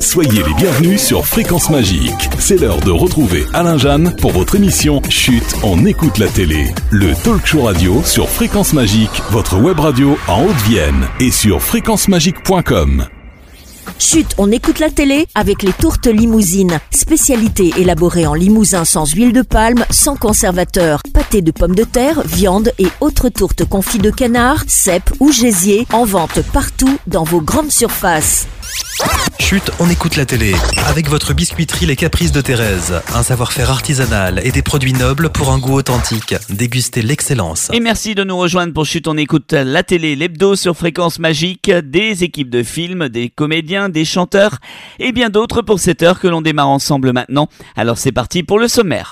Soyez les bienvenus sur Fréquence Magique. C'est l'heure de retrouver Alain Jeanne pour votre émission Chut, on écoute la télé. Le talk show radio sur Fréquence Magique, votre web radio en Haute-Vienne et sur fréquencemagique.com. Chut, on écoute la télé avec les tourtes limousines. Spécialité élaborée en limousin sans huile de palme, sans conservateur. Pâté de pommes de terre, viande et autres tourtes confites de canard, cèpes ou gésier. En vente partout dans vos grandes surfaces. Chut, on écoute la télé. Avec votre biscuiterie Les Caprices de Thérèse. Un savoir-faire artisanal et des produits nobles pour un goût authentique. Dégustez l'excellence. Et merci de nous rejoindre pour Chut, on écoute la télé, l'hebdo sur Fréquence Magique. Des équipes de films, des comédiens, des chanteurs et bien d'autres pour cette heure que l'on démarre ensemble maintenant. Alors c'est parti pour le sommaire.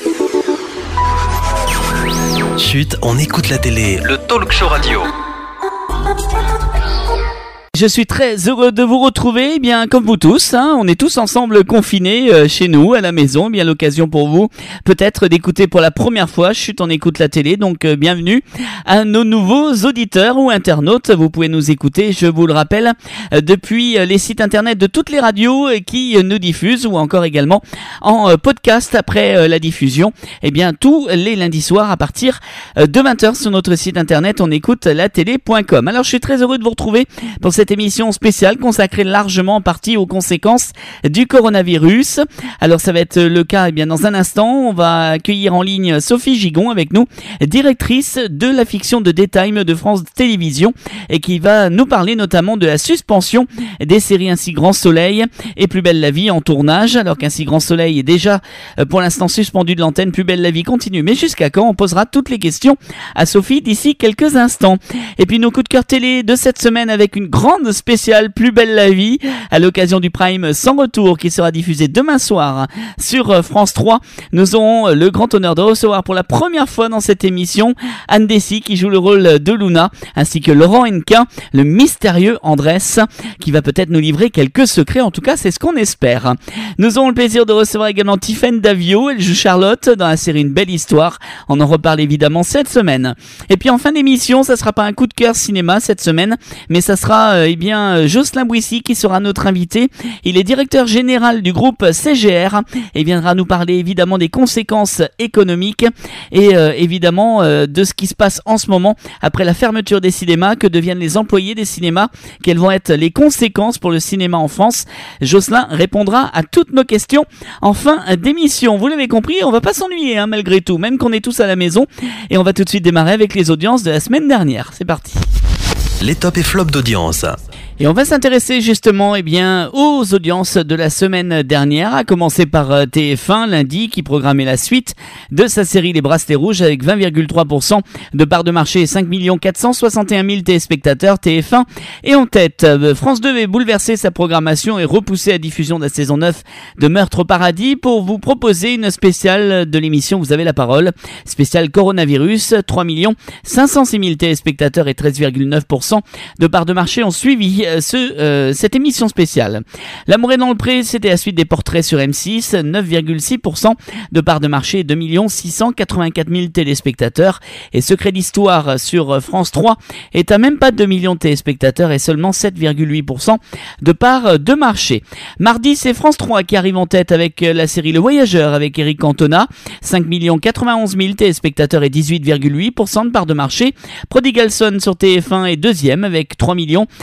Chut, on écoute la télé. Le talk show radio. Je suis très heureux de vous retrouver, eh bien comme vous tous, on est tous ensemble confinés chez nous, à la maison, eh bien l'occasion pour vous peut-être d'écouter pour la première fois Chut, on écoute la télé, donc bienvenue à nos nouveaux auditeurs ou internautes. Vous pouvez nous écouter, je vous le rappelle, depuis les sites internet de toutes les radios qui nous diffusent ou encore également en podcast après la diffusion, eh bien tous les lundis soirs à partir de 20h sur notre site internet onécoutelatélé.com. Alors je suis très heureux de vous retrouver pour cette émission spéciale consacrée largement en partie aux conséquences du coronavirus. Alors ça va être le cas eh bien dans un instant. On va accueillir en ligne Sophie Gigon avec nous, directrice de la fiction de Daytime de France Télévisions et qui va nous parler notamment de la suspension des séries Ainsi Grand Soleil et Plus Belle la Vie en tournage. Alors qu'Ainsi Grand Soleil est déjà pour l'instant suspendu de l'antenne, Plus Belle la Vie continue. Mais jusqu'à quand? On posera toutes les questions à Sophie d'ici quelques instants. Et puis nos coups de cœur télé de cette semaine avec une grande spéciale Plus Belle la Vie à l'occasion du Prime Sans Retour qui sera diffusé demain soir sur France 3. Nous aurons le grand honneur de recevoir pour la première fois dans cette émission Anne Dessy qui joue le rôle de Luna ainsi que Laurent Hennequin, le mystérieux Andrés qui va peut-être nous livrer quelques secrets, en tout cas c'est ce qu'on espère. Nous aurons le plaisir de recevoir également Tiffaine Davio, elle joue Charlotte dans la série Une Belle Histoire, on en reparle évidemment cette semaine. Et puis en fin d'émission, ça sera pas un coup de cœur cinéma cette semaine, mais ça sera Jocelyn Bouissy qui sera notre invité. Il est directeur général du groupe CGR et viendra nous parler évidemment des conséquences économiques et évidemment de ce qui se passe en ce moment après la fermeture des cinémas, que deviennent les employés des cinémas, quelles vont être les conséquences pour le cinéma en France. Jocelyn répondra à toutes nos questions en fin d'émission. Vous l'avez compris, on va pas s'ennuyer malgré tout, même qu'on est tous à la maison, et on va tout de suite démarrer avec les audiences de la semaine dernière. C'est parti. Les tops et flops d'audience. Et on va s'intéresser justement aux audiences de la semaine dernière, à commencer par TF1 lundi qui programmait la suite de sa série Les Bracelets Rouges avec 20,3% de part de marché et 5 461 000 téléspectateurs. TF1 est en tête. France 2 avait bouleversé sa programmation et repoussé la diffusion de la saison 9 de Meurtre au Paradis pour vous proposer une spéciale de l'émission Vous avez la parole, spéciale coronavirus. 3 506 000 téléspectateurs et 13,9% de part de marché ont suivi cette émission spéciale. L'amour est dans le pré, c'était la suite des Portraits sur M6, 9,6% de part de marché, 2 684 000 téléspectateurs. Et Secret d'Histoire sur France 3 est à même pas 2 millions de téléspectateurs et seulement 7,8% de part de marché. Mardi, c'est France 3 qui arrive en tête avec la série Le Voyageur avec Eric Cantona, 5 91 000 téléspectateurs et 18,8% de part de marché. Prodigal Son sur TF1 est deuxième avec 3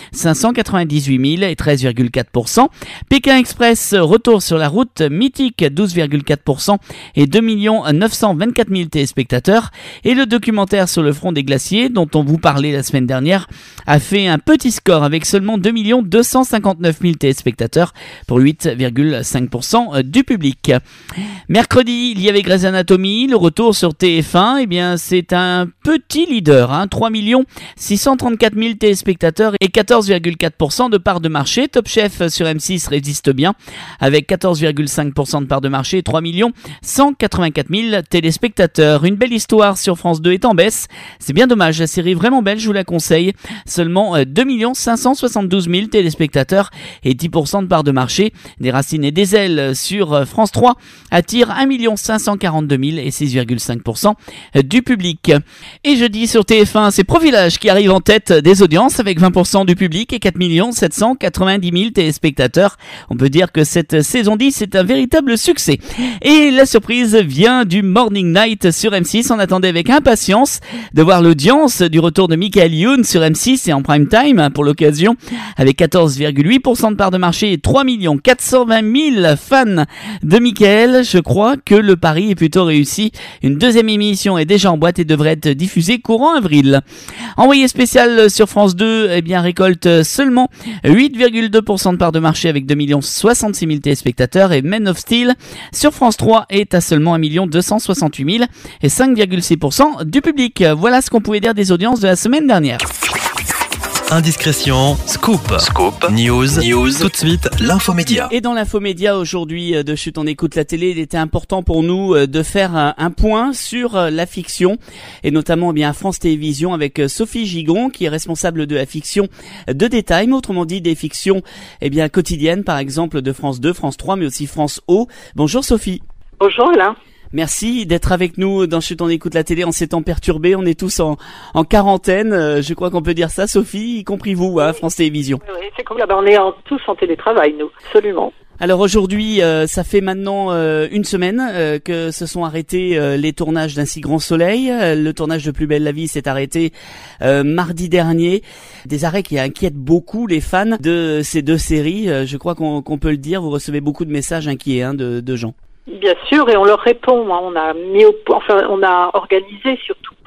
598 000 et 13,4%. Pékin Express, retour sur la route mythique, 12,4% et 2 924 000 téléspectateurs. Et le documentaire Sur le front des glaciers, dont on vous parlait la semaine dernière, a fait un petit score avec seulement 2 259 000 téléspectateurs pour 8,5% du public. Mercredi, il y avait Grey's Anatomy, le retour sur TF1, eh bien c'est un petit leader, 3 634 000 téléspectateurs et 14,4% de part de marché. Top Chef sur M6 résiste bien avec 14,5% de part de marché et 3 184 000 téléspectateurs. Une Belle Histoire sur France 2 est en baisse. C'est bien dommage, la série est vraiment belle, je vous la conseille. Seulement 2 572 000 téléspectateurs et 10% de part de marché. Des Racines et des Ailes sur France 3 attire 1 542 000 et 6,5% du public. Et jeudi sur TF1, c'est Profilage qui arrive en tête des audiences avec 20% du public et 4 4 790 000 téléspectateurs. On peut dire que cette saison 10 est un véritable succès. Et la surprise vient du Morning Night sur M6. On attendait avec impatience de voir l'audience du retour de Michael Youn sur M6 et en prime time pour l'occasion, avec 14,8% de part de marché et 3 420 000 fans de Michael. Je crois que le pari est plutôt réussi. Une deuxième émission est déjà en boîte et devrait être diffusée courant avril. Envoyé spécial sur France 2, eh bien, récolte seulement 8,2% de part de marché avec 2 066 000 téléspectateurs, et Men of Steel sur France 3 est à seulement 1 268 000 et 5,6% du public. Voilà ce qu'on pouvait dire des audiences de la semaine dernière. Indiscrétion, scoop, news, tout de suite, l'infomédia. Et dans l'infomédia aujourd'hui de Chut, on écoute la télé, il était important pour nous de faire un point sur la fiction, et notamment à France Télévisions avec Sophie Gigon, qui est responsable de la fiction de détail, mais autrement dit des fictions quotidiennes, par exemple de France 2, France 3, mais aussi France O. Bonjour Sophie. Bonjour Alain. Merci d'être avec nous dans Chut, on écoute la télé en ces temps perturbés. On est tous en quarantaine, je crois qu'on peut dire ça, Sophie, y compris vous, à France Télévisions. Oui, c'est comme là, on est tous en télétravail, nous, absolument. Alors aujourd'hui, ça fait maintenant une semaine que se sont arrêtés les tournages d'Un si grand soleil. Le tournage de Plus belle la vie s'est arrêté mardi dernier. Des arrêts qui inquiètent beaucoup les fans de ces deux séries. Je crois qu'on peut le dire, vous recevez beaucoup de messages inquiets de gens. Bien sûr, et on leur répond. On a organisé surtout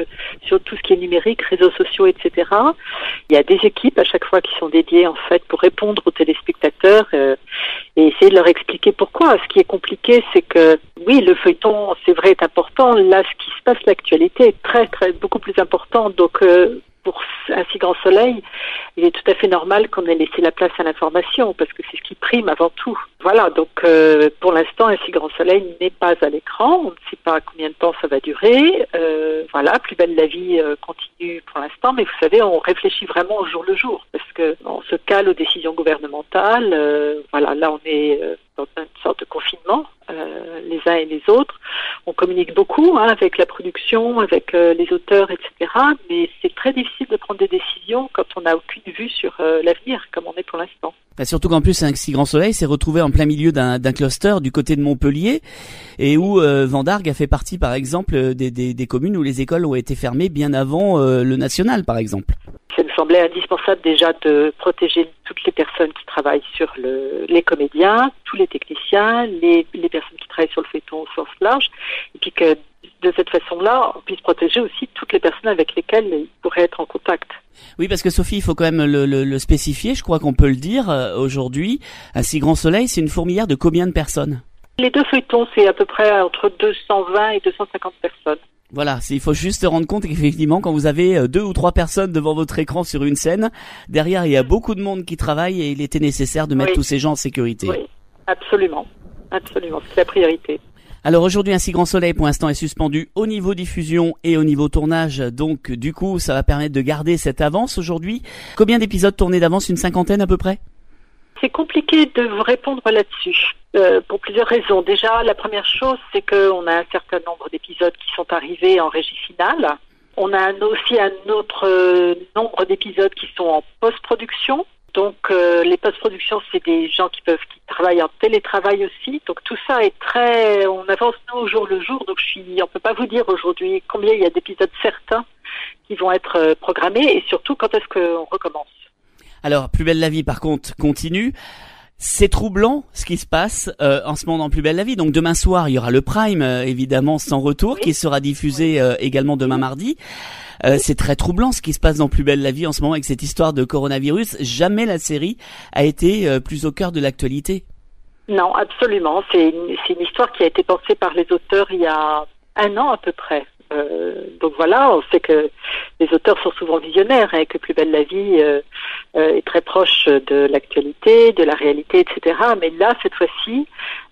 sur tout ce qui est numérique, réseaux sociaux, etc. Il y a des équipes à chaque fois qui sont dédiées en fait pour répondre aux téléspectateurs et essayer de leur expliquer pourquoi. Ce qui est compliqué, c'est que oui, le feuilleton, c'est vrai, est important. Là, ce qui se passe, l'actualité est beaucoup plus importante. Donc pour Un si grand soleil, il est tout à fait normal qu'on ait laissé la place à l'information, parce que c'est ce qui prime avant tout. Voilà, donc pour l'instant, Un si grand soleil n'est pas à l'écran, on ne sait pas combien de temps ça va durer. Voilà, Plus belle la vie continue pour l'instant, mais vous savez, on réfléchit vraiment au jour le jour, parce que on se cale aux décisions gouvernementales. Voilà, là on est dans une sorte de confinement, les uns et les autres. On communique beaucoup avec la production, avec les auteurs, etc. Mais c'est très difficile de prendre des décisions quand on n'a aucune vue sur l'avenir, comme on est pour l'instant. Surtout qu'en plus, Un si grand soleil s'est retrouvé en plein milieu d'un cluster du côté de Montpellier, et où Vendargue a fait partie, par exemple, des communes où les écoles ont été fermées bien avant le national, par exemple. Ça me semblait indispensable déjà de protéger toutes les personnes qui travaillent sur les comédiens, tous les techniciens, les personnes qui travaillent sur le feuilleton au sens large, et puis que de cette façon-là, on puisse protéger aussi toutes les personnes avec lesquelles ils pourraient être en contact. Oui, parce que Sophie, il faut quand même le spécifier, je crois qu'on peut le dire aujourd'hui. Un si grand soleil, c'est une fourmilière de combien de personnes? Les deux feuilletons, c'est à peu près entre 220 et 250 personnes. Voilà, il faut juste se rendre compte qu'effectivement, quand vous avez 2 ou 3 personnes devant votre écran sur une scène, derrière il y a beaucoup de monde qui travaille, et il était nécessaire de mettre tous ces gens en sécurité. Oui, absolument, c'est la priorité. Alors aujourd'hui, Un si grand soleil pour l'instant est suspendu au niveau diffusion et au niveau tournage, donc du coup ça va permettre de garder cette avance aujourd'hui. Combien d'épisodes tournés d'avance? Une 50aine à peu près? C'est compliqué de vous répondre là-dessus, pour plusieurs raisons. Déjà, la première chose, c'est qu'on a un certain nombre d'épisodes qui sont arrivés en régie finale. On a aussi un autre nombre d'épisodes qui sont en post-production. Donc les post-productions, c'est des gens qui travaillent en télétravail aussi. Donc tout ça est on avance nous au jour le jour. Donc on peut pas vous dire aujourd'hui combien il y a d'épisodes certains qui vont être programmés, et surtout quand est-ce qu'on recommence. Alors, Plus belle la vie, par contre, continue. C'est troublant ce qui se passe en ce moment dans Plus belle la vie. Donc demain soir, il y aura le Prime, évidemment, sans retour, qui sera diffusé également demain mardi. C'est très troublant ce qui se passe dans Plus belle la vie en ce moment avec cette histoire de coronavirus. Jamais la série a été plus au cœur de l'actualité. Non, absolument. C'est une histoire qui a été pensée par les auteurs il y a 1 an à peu près. Donc voilà, on sait que les auteurs sont souvent visionnaires, et que Plus belle la vie est très proche de l'actualité, de la réalité, etc. Mais là, cette fois-ci,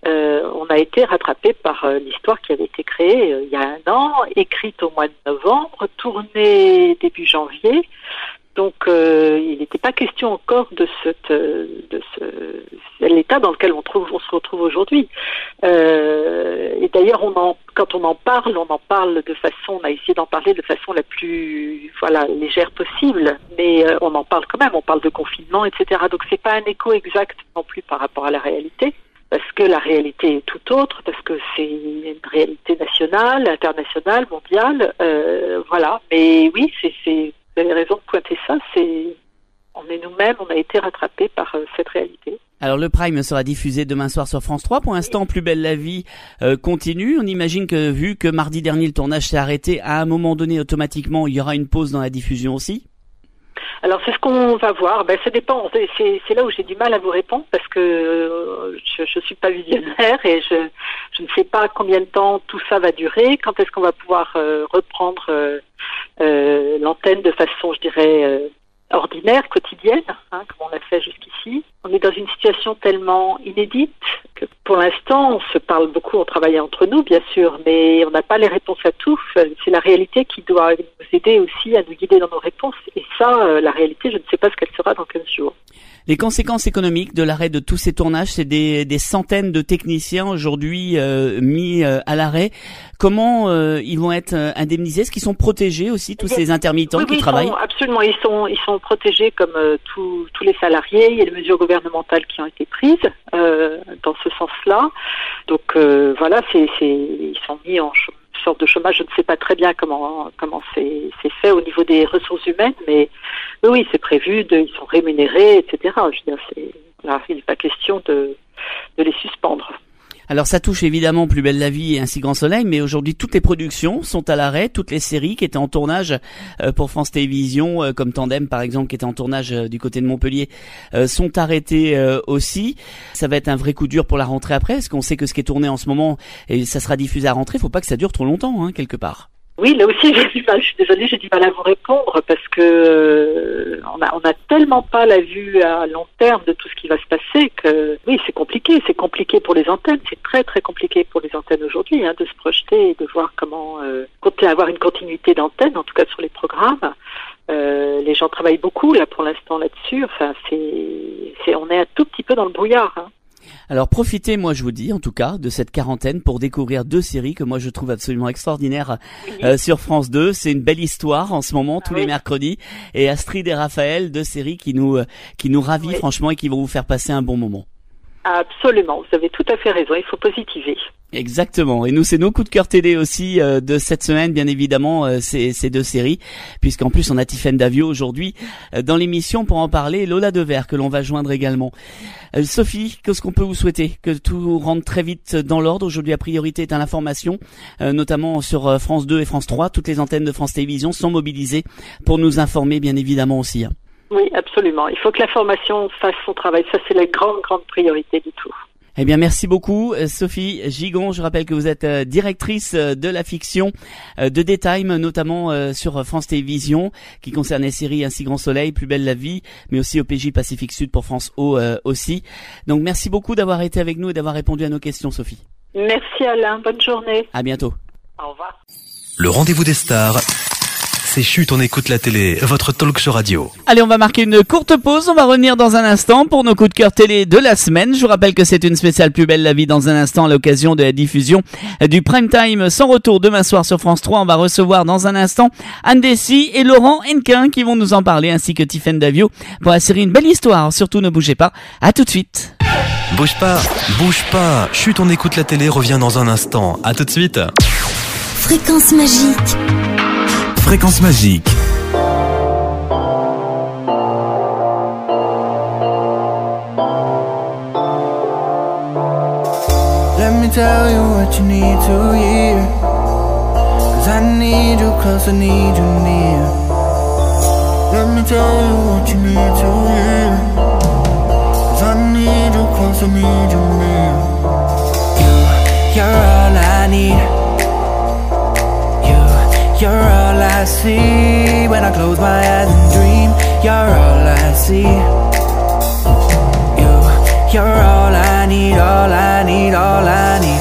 on a été rattrapé par l'histoire qui avait été créée il y a 1 an, écrite au mois de novembre, tournée début janvier. Donc il n'était pas question encore de l'état dans lequel on se retrouve aujourd'hui. Et d'ailleurs, quand on en parle de façon, on a essayé d'en parler de façon la plus légère possible, mais on en parle quand même, on parle de confinement, etc. Donc c'est pas un écho exact non plus par rapport à la réalité, parce que la réalité est tout autre, parce que c'est une réalité nationale, internationale, mondiale, voilà. Mais oui, vous avez raison de pointer ça, on est nous-mêmes, on a été rattrapés par cette réalité. Alors le Prime sera diffusé demain soir sur France 3. Pour l'instant, Plus belle la vie continue. On imagine que vu que mardi dernier le tournage s'est arrêté, à un moment donné automatiquement il y aura une pause dans la diffusion aussi. Alors c'est ce qu'on va voir. Ça dépend. C'est là où j'ai du mal à vous répondre parce que je suis pas visionnaire et je ne sais pas combien de temps tout ça va durer. Quand est-ce qu'on va pouvoir reprendre l'antenne de façon, je dirais, ordinaire, quotidienne, comme on l'a fait jusqu'ici. On est dans une situation tellement inédite que pour l'instant, on se parle beaucoup, on travaille entre nous, bien sûr, mais on n'a pas les réponses à tout. C'est la réalité qui doit nous aider aussi à nous guider dans nos réponses. Et ça, la réalité, je ne sais pas ce qu'elle sera dans 15 jours. Les conséquences économiques de l'arrêt de tous ces tournages, c'est des centaines de techniciens aujourd'hui mis à l'arrêt. Comment ils vont être indemnisés? Est-ce qu'ils sont protégés aussi, tous ces intermittents qui travaillent? Absolument, ils sont protégés comme tous les salariés. Il y a des mesures gouvernementales qui ont été prises dans ce sens-là. Donc voilà, ils sont mis en sorte de chômage. Je ne sais pas très bien comment c'est fait au niveau des ressources humaines, mais oui, c'est prévu, ils sont rémunérés, etc. Je veux dire, il n'est pas question de les suspendre. Alors ça touche évidemment Plus belle la vie et Un si grand soleil, mais aujourd'hui toutes les productions sont à l'arrêt, toutes les séries qui étaient en tournage pour France Télévisions, comme Tandem par exemple qui était en tournage du côté de Montpellier, sont arrêtées aussi. Ça va être un vrai coup dur pour la rentrée après, parce qu'on sait que ce qui est tourné en ce moment, et ça sera diffusé à la rentrée, faut pas que ça dure trop longtemps, quelque part. Oui, là aussi j'ai du mal, je suis désolée, j'ai du mal à vous répondre parce que on a tellement pas la vue à long terme de tout ce qui va se passer que oui, c'est compliqué pour les antennes, c'est très très compliqué pour les antennes aujourd'hui de se projeter et de voir comment avoir une continuité d'antenne, en tout cas sur les programmes. Les gens travaillent beaucoup là pour l'instant là-dessus, enfin on est un tout petit peu dans le brouillard. Alors profitez, moi je vous dis en tout cas, de cette quarantaine pour découvrir 2 séries que moi je trouve absolument extraordinaires sur France 2. C'est une belle histoire en ce moment, tous les mercredis. Et Astrid et Raphaël, 2 séries qui nous ravivent franchement et qui vont vous faire passer un bon moment. Absolument, vous avez tout à fait raison, il faut positiver. Exactement. Et nous, c'est nos coups de cœur télé aussi de cette semaine, bien évidemment, ces 2 séries, puisqu'en plus on a Tiffaine Davio aujourd'hui dans l'émission pour en parler, Lola Devers que l'on va joindre également. Sophie, qu'est-ce qu'on peut vous souhaiter? Que tout rentre très vite dans l'ordre. Aujourd'hui, la priorité est à l'information, notamment sur France 2 et France 3. Toutes les antennes de France Télévisions sont mobilisées pour nous informer, bien évidemment aussi. Oui, absolument. Il faut que l'information fasse son travail. Ça, c'est la grande priorité du tout. Eh bien, merci beaucoup, Sophie Gigon. Je rappelle que vous êtes directrice de la fiction de Daytime, notamment sur France Télévisions, qui concerne les séries Un si grand soleil, Plus belle la vie, mais aussi OPJ Pacifique Sud pour France O aussi. Donc, merci beaucoup d'avoir été avec nous et d'avoir répondu à nos questions, Sophie. Merci Alain. Bonne journée. À bientôt. Au revoir. Le rendez-vous des stars. C'est Chut, on écoute la télé, votre talk show radio. Allez, on va marquer une courte pause, on va revenir dans un instant pour nos coups de cœur télé de la semaine. Je vous rappelle que c'est une spéciale Plus belle la vie dans un instant à l'occasion de la diffusion du Prime Time sans retour demain soir sur France 3. On va recevoir dans un instant Anne Dessy et Laurent Henquin qui vont nous en parler, ainsi que Tiffaine Davio pour la série Une belle histoire. Surtout ne bougez pas, à tout de suite. Bouge pas, Chut, on écoute la télé revient dans un instant, à tout de suite. Fréquence magique. Fréquence magique. Let me tell you what you need to hear, 'cause I need you close, I need you near. Let me tell you what you need to hear, 'cause I need you close, I need you near. You're all I need. You're all I see when I close my eyes and dream. You're all I see. You're all I need, all I need, all I need.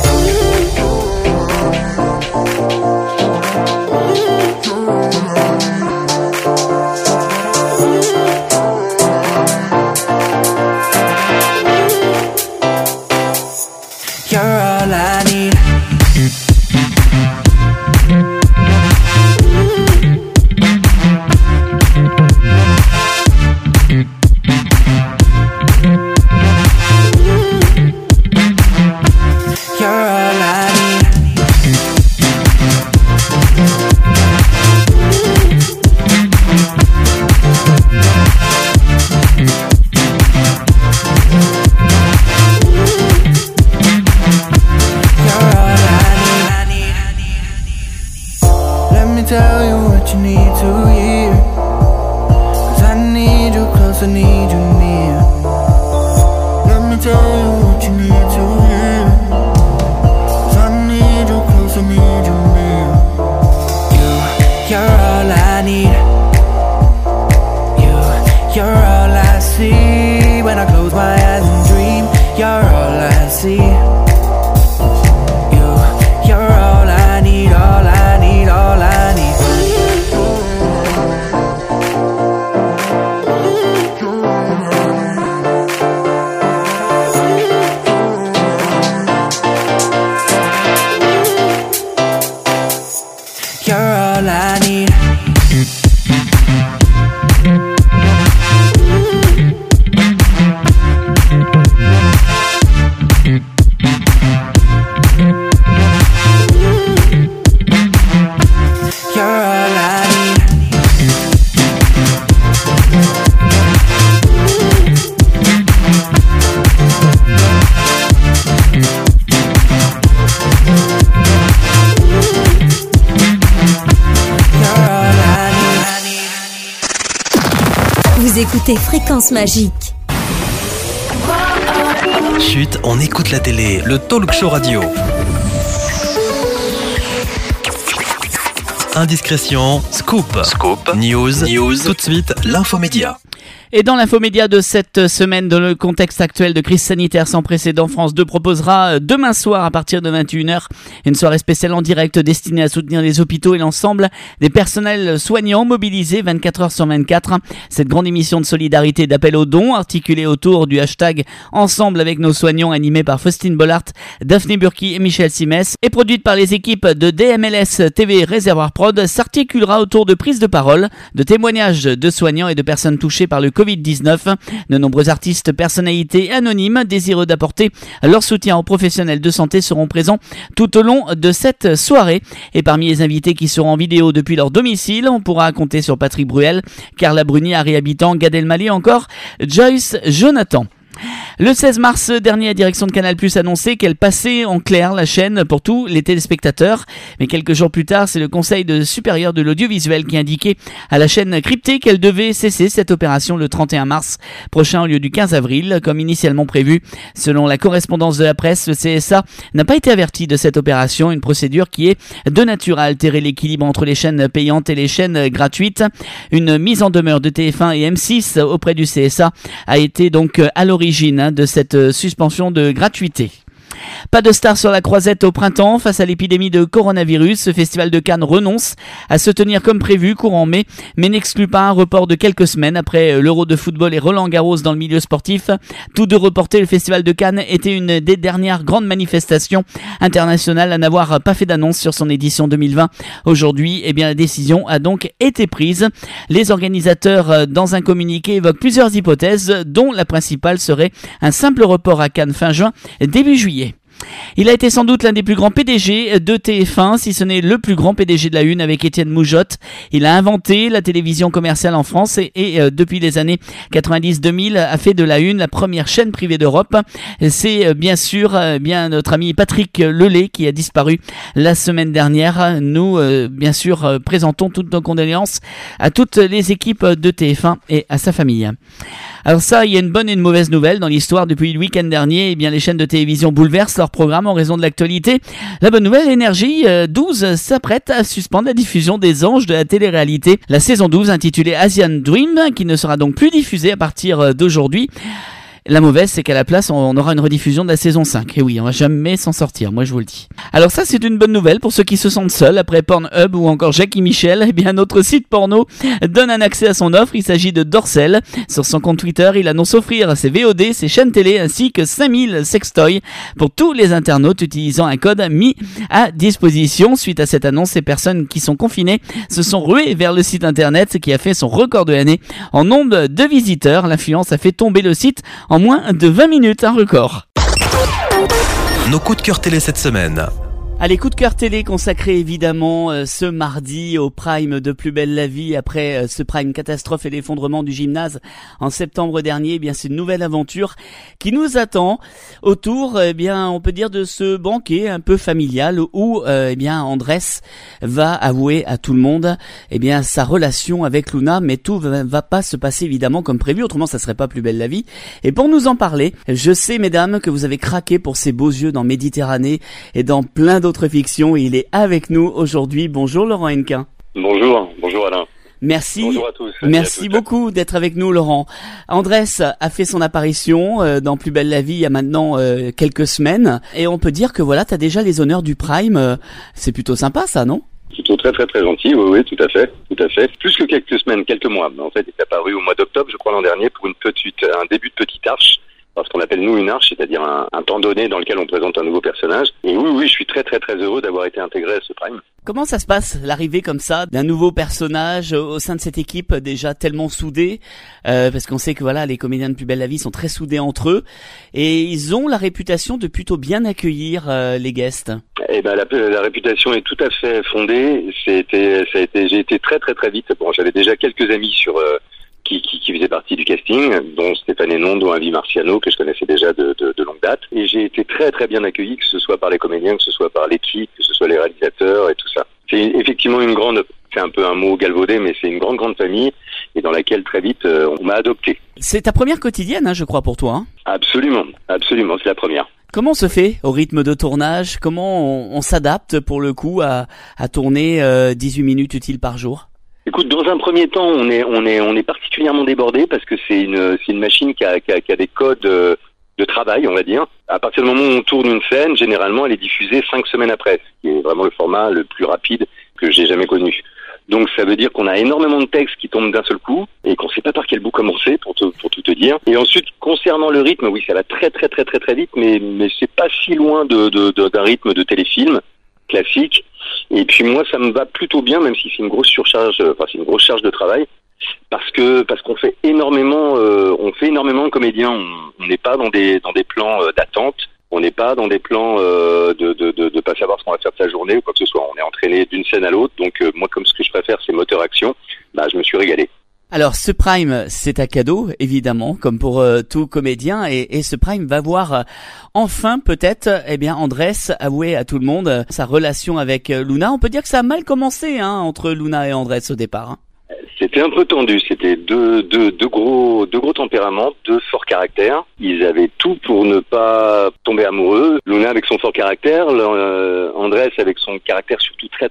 Vous écoutez Fréquence Magique. Chut, on écoute la télé, le talk show radio. Indiscrétion, scoop, news, tout de suite, l'infomédia. Et dans l'infomédia de cette semaine, dans le contexte actuel de crise sanitaire sans précédent, France 2 proposera demain soir à partir de 21h une soirée spéciale en direct destinée à soutenir les hôpitaux et l'ensemble des personnels soignants mobilisés 24 heures sur 24. Cette grande émission de solidarité et d'appel aux dons, articulée autour du hashtag Ensemble avec nos soignants, animée par Faustine Bollard, Daphné Burki et Michel Simès, et produite par les équipes de DMLS TV Réservoir Prod, s'articulera autour de prises de parole, de témoignages de soignants et de personnes touchées par le Covid-19. De nombreux artistes, personnalités anonymes désireux d'apporter leur soutien aux professionnels de santé seront présents tout au long de cette soirée. Et parmi les invités qui seront en vidéo depuis leur domicile, on pourra compter sur Patrick Bruel, Carla Bruni, Harry Habitant, Gad Elmaleh, encore Joyce Jonathan. Le 16 mars dernier, la direction de Canal+ annonçait qu'elle passait en clair la chaîne pour tous les téléspectateurs. Mais quelques jours plus tard, c'est le Conseil supérieur de l'audiovisuel qui indiquait à la chaîne cryptée qu'elle devait cesser cette opération le 31 mars prochain au lieu du 15 avril, comme initialement prévu. Selon la correspondance de la presse, le CSA n'a pas été averti de cette opération, une procédure qui est de nature à altérer l'équilibre entre les chaînes payantes et les chaînes gratuites. Une mise en demeure de TF1 et M6 auprès du CSA a été donc à l'origine de cette suspension de gratuité. Pas de star sur la croisette au printemps. Face à l'épidémie de coronavirus, ce festival de Cannes renonce à se tenir comme prévu courant mai, mais n'exclut pas un report de quelques semaines après l'Euro de football et Roland-Garros dans le milieu sportif. Tous deux reportés, le festival de Cannes était une des dernières grandes manifestations internationales à n'avoir pas fait d'annonce sur son édition 2020. Aujourd'hui, la décision a donc été prise. Les organisateurs, dans un communiqué, évoquent plusieurs hypothèses, dont la principale serait un simple report à Cannes fin juin, début juillet. Il a été sans doute l'un des plus grands PDG de TF1, si ce n'est le plus grand PDG de la Une avec Étienne Moujotte. Il a inventé la télévision commerciale en France et depuis les années 90-2000 a fait de la Une la première chaîne privée d'Europe. C'est bien sûr notre ami Patrick Lelay qui a disparu la semaine dernière. Nous, bien sûr, présentons toutes nos condoléances à toutes les équipes de TF1 et à sa famille. Alors ça, il y a une bonne et une mauvaise nouvelle dans l'histoire. Depuis le week-end dernier, les chaînes de télévision bouleversent leur programme en raison de l'actualité. La bonne nouvelle, Énergie 12 s'apprête à suspendre la diffusion des Anges de la télé-réalité. La saison 12, intitulée Asian Dream, qui ne sera donc plus diffusée à partir d'aujourd'hui. La mauvaise, c'est qu'à la place, on aura une rediffusion de la saison 5. Et oui, on va jamais s'en sortir, moi je vous le dis. Alors ça, c'est une bonne nouvelle pour ceux qui se sentent seuls après Pornhub ou encore Jackie Michel. Notre site porno donne un accès à son offre. Il s'agit de Dorsel. Sur son compte Twitter, il annonce offrir ses VOD, ses chaînes télé ainsi que 5000 sextoys pour tous les internautes utilisant un code mis à disposition. Suite à cette annonce, ces personnes qui sont confinées se sont ruées vers le site internet qui a fait son record de l'année en nombre de visiteurs. L'influence a fait tomber le site en moins de 20 minutes, un record. Nos coups de cœur télé cette semaine. Allez, coup de cœur télé consacré évidemment ce mardi au Prime de Plus belle la vie après ce Prime catastrophe et l'effondrement du gymnase en septembre dernier. C'est une nouvelle aventure qui nous attend autour, on peut dire de ce banquet un peu familial où Andrés va avouer à tout le monde sa relation avec Luna, mais tout va pas se passer évidemment comme prévu, autrement ça serait pas Plus belle la vie. Et pour nous en parler, je sais mesdames que vous avez craqué pour ces beaux yeux dans Méditerranée et dans plein d'autres fictions, et il est avec nous aujourd'hui. Bonjour Laurent Hennequin. Bonjour Alain. Merci. Bonjour à tous. Merci beaucoup d'être avec nous Laurent. Andrés a fait son apparition dans Plus belle la vie il y a maintenant quelques semaines, et on peut dire que voilà, t'as déjà les honneurs du Prime. C'est plutôt sympa ça, non? Plutôt très très très gentil, oui, tout à fait. Plus que quelques semaines, quelques mois. En fait, il est apparu au mois d'octobre, je crois l'an dernier, pour un début de petite arche. Ce qu'on appelle nous une arche, c'est-à-dire un temps donné dans lequel on présente un nouveau personnage. Et oui, je suis très très très heureux d'avoir été intégré à ce Prime. Comment ça se passe, l'arrivée comme ça d'un nouveau personnage au sein de cette équipe déjà tellement soudée, parce qu'on sait que voilà, les comédiens de Plus belle la vie sont très soudés entre eux, et ils ont la réputation de plutôt bien accueillir les guests. La réputation est tout à fait fondée. J'ai été très très très vite. Bon, j'avais déjà quelques amis qui faisaient partie du casting, dont Stéphane Hénon, dont Avi Marciano, que je connaissais déjà de longue date. Et j'ai été très très bien accueilli, que ce soit par les comédiens, que ce soit par l'équipe, que ce soit les réalisateurs et tout ça. C'est effectivement une grande C'est un peu un mot galvaudé, mais c'est une grande famille et dans laquelle très vite on m'a adopté. C'est ta première quotidienne, je crois, pour toi. Absolument, c'est la première. Comment on se fait au rythme de tournage? Comment on s'adapte pour le coup à tourner 18 minutes utiles par jour? Écoute, dans un premier temps, on est particulièrement débordé parce que c'est une machine qui a des codes de travail, on va dire. À partir du moment où on tourne une scène, généralement, elle est diffusée 5 semaines après, ce qui est vraiment le format le plus rapide que j'ai jamais connu. Donc ça veut dire qu'on a énormément de textes qui tombent d'un seul coup et qu'on sait pas par quel bout commencer pour tout te dire. Et ensuite, concernant le rythme, oui, ça va très vite, mais c'est pas si loin d'un rythme de téléfilm classique. Et puis moi, ça me va plutôt bien, même si c'est une grosse surcharge, c'est une grosse charge de travail, parce qu'on fait énormément, de comédiens. On n'est pas dans des plans d'attente. On n'est pas dans des plans de pas savoir ce qu'on va faire de sa journée ou quoi que ce soit. On est entraîné d'une scène à l'autre. Donc moi, comme ce que je préfère, c'est moteur action. Je me suis régalé. Alors, ce Prime, c'est un cadeau, évidemment, comme pour tout comédien. Et ce Prime va voir enfin, peut-être, Andrés avouer à tout le monde sa relation avec Luna. On peut dire que ça a mal commencé entre Luna et Andrés au départ. C'était un peu tendu, c'était deux gros tempéraments, deux forts caractères. Ils avaient tout pour ne pas tomber amoureux. Luna avec son fort caractère, Andrés avec son caractère surtout très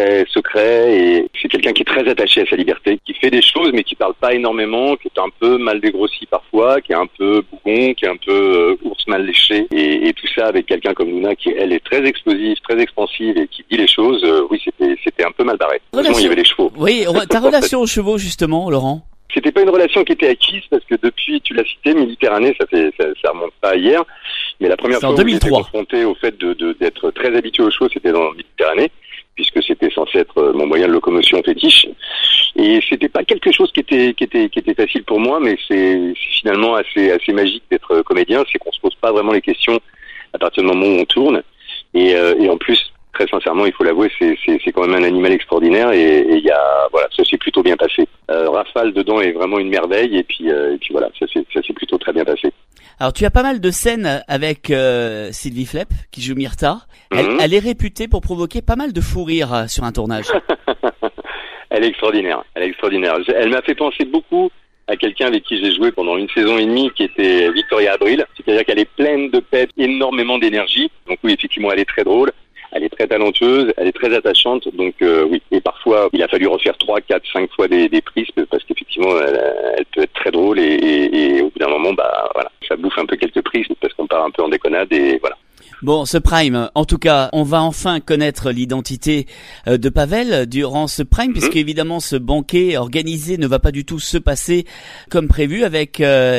secret, et c'est quelqu'un qui est très attaché à sa liberté, qui fait des choses mais qui parle pas énormément, qui est un peu mal dégrossi parfois, qui est un peu bougon, qui est un peu ours mal léché, et tout ça avec quelqu'un comme Luna qui elle est très explosive, très expansive et qui dit les choses. Oui, c'était un peu mal barré. Heureusement, il y avait les chevaux. Oui, ta relation aux chevaux justement, Laurent. C'était pas une relation qui était acquise parce que depuis, tu l'as cité, Méditerranée, ça remonte pas à hier, mais la première fois où j'étais confronté au fait d'être très habitué aux chevaux, c'était dans Méditerranée, puisque c'était censé être mon moyen de locomotion fétiche. Et c'était pas quelque chose qui était facile pour moi, mais c'est finalement assez magique d'être comédien, c'est qu'on se pose pas vraiment les questions à partir du moment où on tourne. Et en plus, très sincèrement, il faut l'avouer, c'est quand même un animal extraordinaire et ça s'est plutôt bien passé. Rafale dedans est vraiment une merveille et puis voilà, ça s'est plutôt très bien passé. Alors tu as pas mal de scènes avec Sylvie Flepp qui joue Myrtha. Elle est réputée pour provoquer pas mal de fou rire sur un tournage. Elle est extraordinaire. Elle m'a fait penser beaucoup à quelqu'un avec qui j'ai joué pendant 1 saison et demie, qui était Victoria Abril. C'est-à-dire qu'elle est pleine de pep, énormément d'énergie. Donc oui, effectivement, elle est très drôle. Elle est très talentueuse, elle est très attachante, donc oui. Et parfois, il a fallu refaire 3, 4, 5 fois des prises parce qu'effectivement, elle peut être très drôle et au bout d'un moment, ça bouffe un peu quelques prises parce qu'on part un peu en déconnade et voilà. Bon, ce Prime, en tout cas, on va enfin connaître l'identité de Pavel durant ce Prime, puisque évidemment ce banquet organisé ne va pas du tout se passer comme prévu avec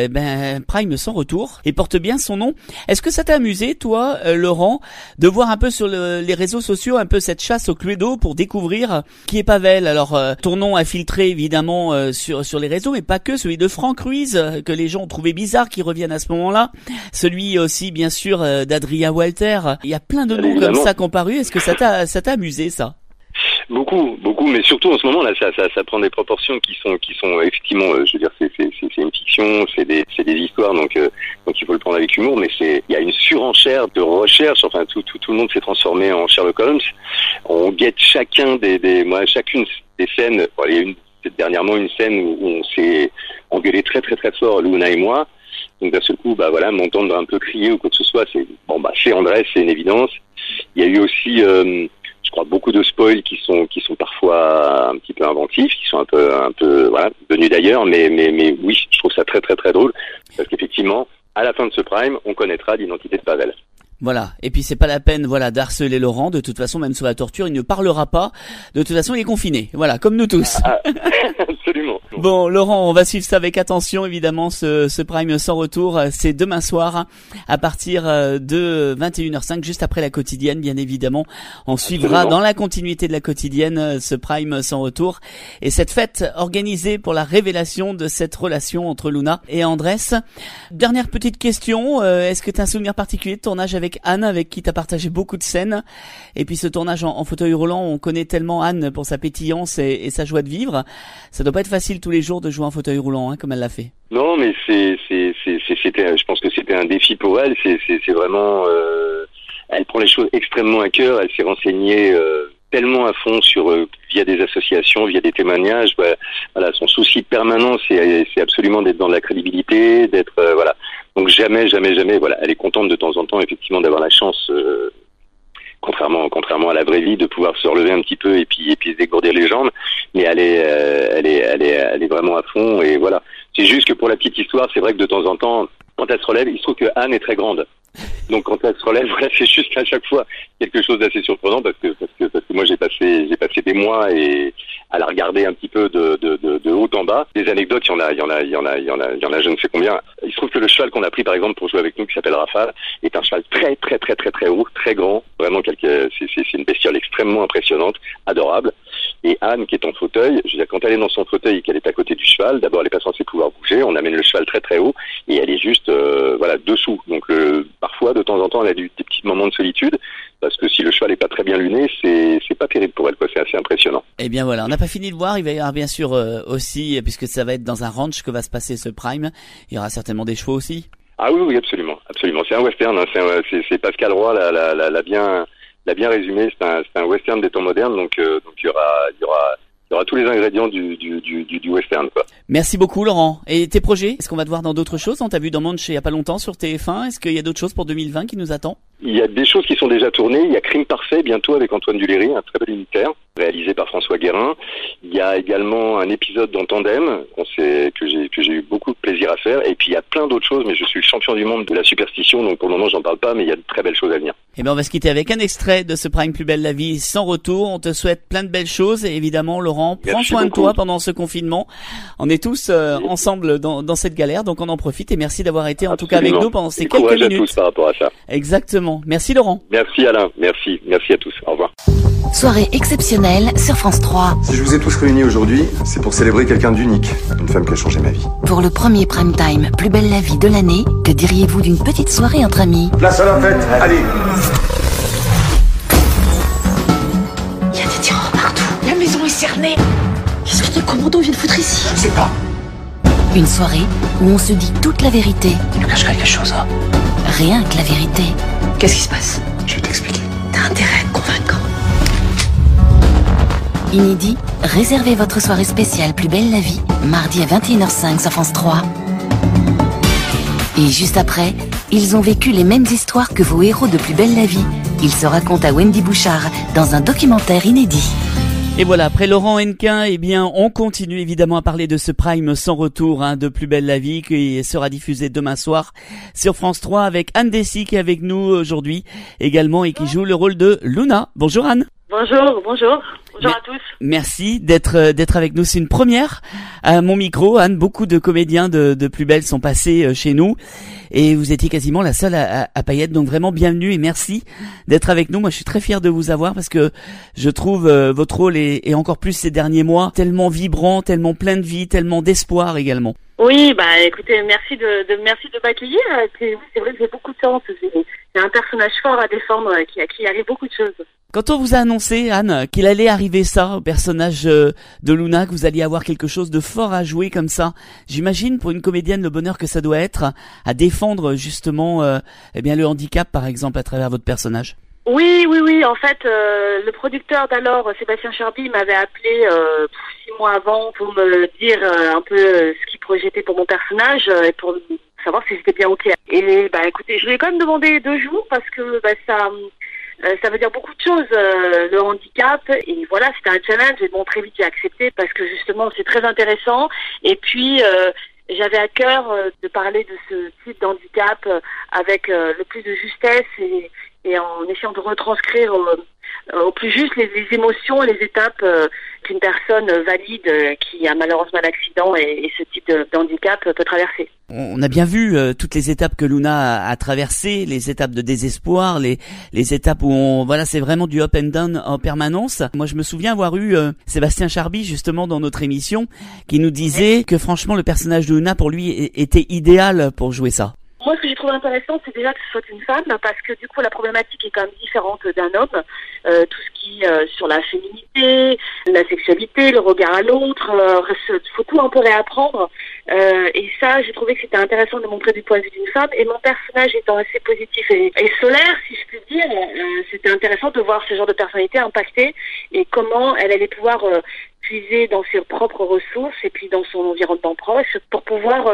Prime sans retour, et porte bien son nom. Est-ce que ça t'a amusé, toi, Laurent, de voir un peu sur les réseaux sociaux un peu cette chasse au Cluedo pour découvrir qui est Pavel? Alors, ton nom a filtré évidemment sur les réseaux, mais pas que, celui de Franck Ruiz, que les gens ont trouvé bizarre qu'il revienne à ce moment-là. Celui aussi, bien sûr, d'Adria Walter. Il y a plein de noms comme ça comparus. Est-ce que ça t'a amusé, ça? Beaucoup, mais surtout en ce moment là, ça prend des proportions qui sont effectivement, je veux dire, c'est une fiction, c'est des histoires, donc il faut le prendre avec humour, mais il y a une surenchère de recherche. Enfin, tout le monde s'est transformé en Sherlock Holmes. On guette chacune des scènes. Bon, il y a dernièrement une scène où on s'est engueulé très fort, Luna et moi. Donc d'un seul coup, m'entendre un peu crier ou quoi que ce soit, c'est Andrés, c'est une évidence. Il y a eu aussi, je crois, beaucoup de spoils qui sont parfois un petit peu inventifs, qui sont un peu venus d'ailleurs, mais oui, je trouve ça très drôle parce qu'effectivement, à la fin de ce Prime, on connaîtra l'identité de Pavel. Voilà. Et puis c'est pas la peine, d'harceler Laurent. De toute façon, même sur la torture, il ne parlera pas. De toute façon, il est confiné. Voilà, comme nous tous. Absolument. Bon, Laurent, on va suivre ça avec attention, évidemment, ce Prime sans retour. C'est demain soir, à partir de 21h05, juste après la quotidienne, bien évidemment. On suivra dans la continuité de la quotidienne ce Prime sans retour. Et cette fête organisée pour la révélation de cette relation entre Luna et Andrés. Dernière petite question. Est-ce que tu as un souvenir particulier de tournage avec Anne, avec qui t'as partagé beaucoup de scènes? Et puis ce tournage en fauteuil roulant, on connaît tellement Anne pour sa pétillance et sa joie de vivre. Ça doit pas être facile tous les jours de jouer en fauteuil roulant, comme elle l'a fait. Non, mais je pense que c'était un défi pour elle. C'est vraiment, elle prend les choses extrêmement à cœur. Elle s'est renseignée tellement à fond sur via des associations, via des témoignages. Voilà, son souci permanent, c'est absolument d'être dans la crédibilité, d'être voilà. Donc jamais, voilà, elle est contente de temps en temps effectivement d'avoir la chance, contrairement à la vraie vie, de pouvoir se relever un petit peu et puis se dégourdir les jambes. Mais elle est vraiment à fond et voilà. C'est juste que pour la petite histoire, c'est vrai que de temps en temps, quand elle se relève, il se trouve que Anne est très grande. Donc quand elle se relève, voilà, c'est juste qu'à chaque fois quelque chose d'assez surprenant parce que moi j'ai passé des mois et à la regarder un petit peu de haut en bas. Des anecdotes, il y en a je ne sais combien. Il se trouve que le cheval qu'on a pris par exemple pour jouer avec nous, qui s'appelle Rafale, est un cheval très haut, très grand. Vraiment c'est une bestiole extrêmement impressionnante, adorable. Et Anne, qui est en fauteuil, je veux dire, quand elle est dans son fauteuil et qu'elle est à côté du cheval, d'abord elle est pas censée pouvoir bouger, on amène le cheval très haut et elle est juste voilà, dessous. Donc parfois, de temps en temps, elle a des petits moments de solitude parce que si le cheval est pas très bien luné, c'est pas terrible pour elle, quoi. C'est assez impressionnant. Eh bien voilà, on n'a pas fini de voir. Il va y avoir bien sûr aussi, puisque ça va être dans un ranch que va se passer ce prime, il y aura certainement des chevaux aussi. Ah oui, absolument. C'est un western. Hein. C'est Pascal Roy l'a bien résumé. C'est un western des temps modernes, donc il y aura tous les ingrédients du western, quoi. Merci beaucoup, Laurent. Et tes projets? Est-ce qu'on va te voir dans d'autres choses? On t'a vu dans Manche il y a pas longtemps sur TF1. Est-ce qu'il y a d'autres choses pour 2020 qui nous attend? Il y a des choses qui sont déjà tournées. Il y a Crime Parfait bientôt avec Antoine Duléry, un très bel unitaire réalisé par François Guérin. Il y a également un épisode dans Tandem que j'ai eu beaucoup de plaisir à faire. Et puis il y a plein d'autres choses, mais je suis le champion du monde de la superstition, donc pour le moment j'en parle pas, mais il y a de très belles choses à venir. Eh bien on va se quitter avec un extrait de ce Prime Plus Belle la Vie sans retour. On te souhaite plein de belles choses et évidemment Laurent, prends soin de toi pendant ce confinement. On est tous ensemble dans cette galère, donc on en profite et merci d'avoir été en tout cas avec nous pendant ces quelques minutes. Courage à tous par rapport à ça. Exactement. Merci Laurent. Merci Alain. Merci à tous. Au revoir. Soirée exceptionnelle sur France 3. Si je vous ai tous réunis aujourd'hui, c'est pour célébrer quelqu'un d'unique, une femme qui a changé ma vie. Pour le premier prime time Plus Belle la Vie de l'année, que diriez-vous d'une petite soirée entre amis? Place à la fête, allez! Il y a des tireurs partout. La maison est cernée. Qu'est-ce que les commandos viennent foutre ici? Je sais pas. Une soirée où on se dit toute la vérité. Tu nous caches quelque chose, hein? Rien que la vérité. Qu'est-ce qui se passe? Je vais t'expliquer. T'as intérêt à être convaincant. Inédit, réservez votre soirée spéciale Plus Belle la Vie, mardi à 21h05 sur France 3. Et juste après, ils ont vécu les mêmes histoires que vos héros de Plus Belle la Vie. Ils se racontent à Wendy Bouchard dans un documentaire inédit. Et voilà, après Laurent Hennequin, eh bien, on continue évidemment à parler de ce prime sans retour de Plus Belle la Vie qui sera diffusé demain soir sur France 3 avec Anne Dessy qui est avec nous aujourd'hui également et qui joue le rôle de Luna. Bonjour Anne. Bonjour à tous. Merci d'être avec nous. C'est une première à mon micro. Anne, beaucoup de comédiens de Plus Belle sont passés chez nous et vous étiez quasiment la seule à pas y être. Donc vraiment bienvenue et merci d'être avec nous. Moi, je suis très fier de vous avoir parce que je trouve votre rôle et encore plus ces derniers mois tellement vibrant, tellement plein de vie, tellement d'espoir également. Oui, écoutez, merci de m'accueillir. C'est vrai que j'ai beaucoup de chance. C'est un personnage fort à défendre qui arrive beaucoup de choses. Quand on vous a annoncé, Anne, qu'il allait arriver ça au personnage de Luna, que vous alliez avoir quelque chose de fort à jouer comme ça, j'imagine pour une comédienne le bonheur que ça doit être à défendre justement le handicap par exemple à travers votre personnage. Oui. En fait, le producteur d'alors, Sébastien Charby, m'avait appelé 6 mois avant pour me dire un peu ce qu'il projetait pour mon personnage et pour savoir si c'était bien ok. Et écoutez, je lui ai quand même demandé 2 jours parce que ça veut dire beaucoup de choses, le handicap, et voilà, c'était un challenge, et bon, très vite j'ai accepté parce que justement c'est très intéressant, et puis j'avais à cœur de parler de ce type d'handicap avec le plus de justesse et en essayant de retranscrire au plus juste les émotions et les étapes qu'une personne valide qui a malheureusement un accident et ce type d'handicap peut traverser. On a bien vu toutes les étapes que Luna a traversées, les étapes de désespoir, les étapes où c'est vraiment du up and down en permanence. Moi, je me souviens avoir eu Sébastien Charby justement dans notre émission qui nous disait que franchement le personnage de Luna pour lui était idéal pour jouer ça. Moi, ce que j'ai trouvé intéressant, c'est déjà que ce soit une femme, parce que du coup, la problématique est quand même différente d'un homme. Tout ce qui sur la féminité, la sexualité, le regard à l'autre, faut tout un peu réapprendre. Et ça, j'ai trouvé que c'était intéressant de montrer du point de vue d'une femme. Et mon personnage étant assez positif et solaire, si je puis dire, c'était intéressant de voir ce genre de personnalité impactée et comment elle allait pouvoir puiser dans ses propres ressources et puis dans son environnement proche pour pouvoir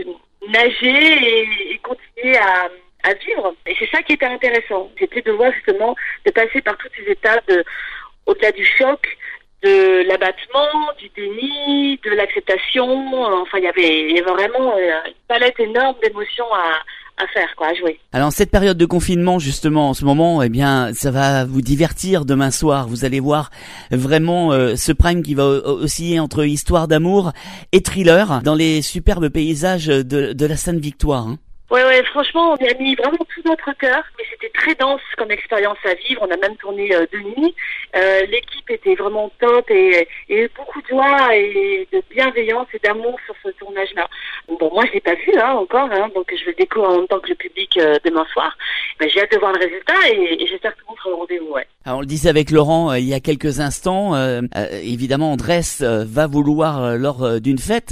nager et continuer à vivre. Et c'est ça qui était intéressant. C'était de voir justement, de passer par toutes ces étapes au-delà du choc, de l'abattement, du déni, de l'acceptation. Enfin, il y avait vraiment une palette énorme d'émotions à faire, à jouer. Alors, cette période de confinement, justement, en ce moment, eh bien, ça va vous divertir demain soir. Vous allez voir vraiment ce prime qui va osciller entre histoire d'amour et thriller dans les superbes paysages de la Sainte-Victoire. Ouais, franchement, on y a mis vraiment tout notre cœur, mais c'était très dense comme expérience à vivre. On a même tourné de nuit. L'équipe était vraiment top et beaucoup de joie et de bienveillance et d'amour sur ce tournage-là. Bon, moi, je l'ai pas vu encore, donc je vais le découvrir en même temps que le public demain soir. J'ai hâte de voir le résultat et j'espère que tout le monde sera au rendez-vous. Ouais. Alors, on le disait avec Laurent il y a quelques instants. Évidemment, Andrés va vouloir lors d'une fête,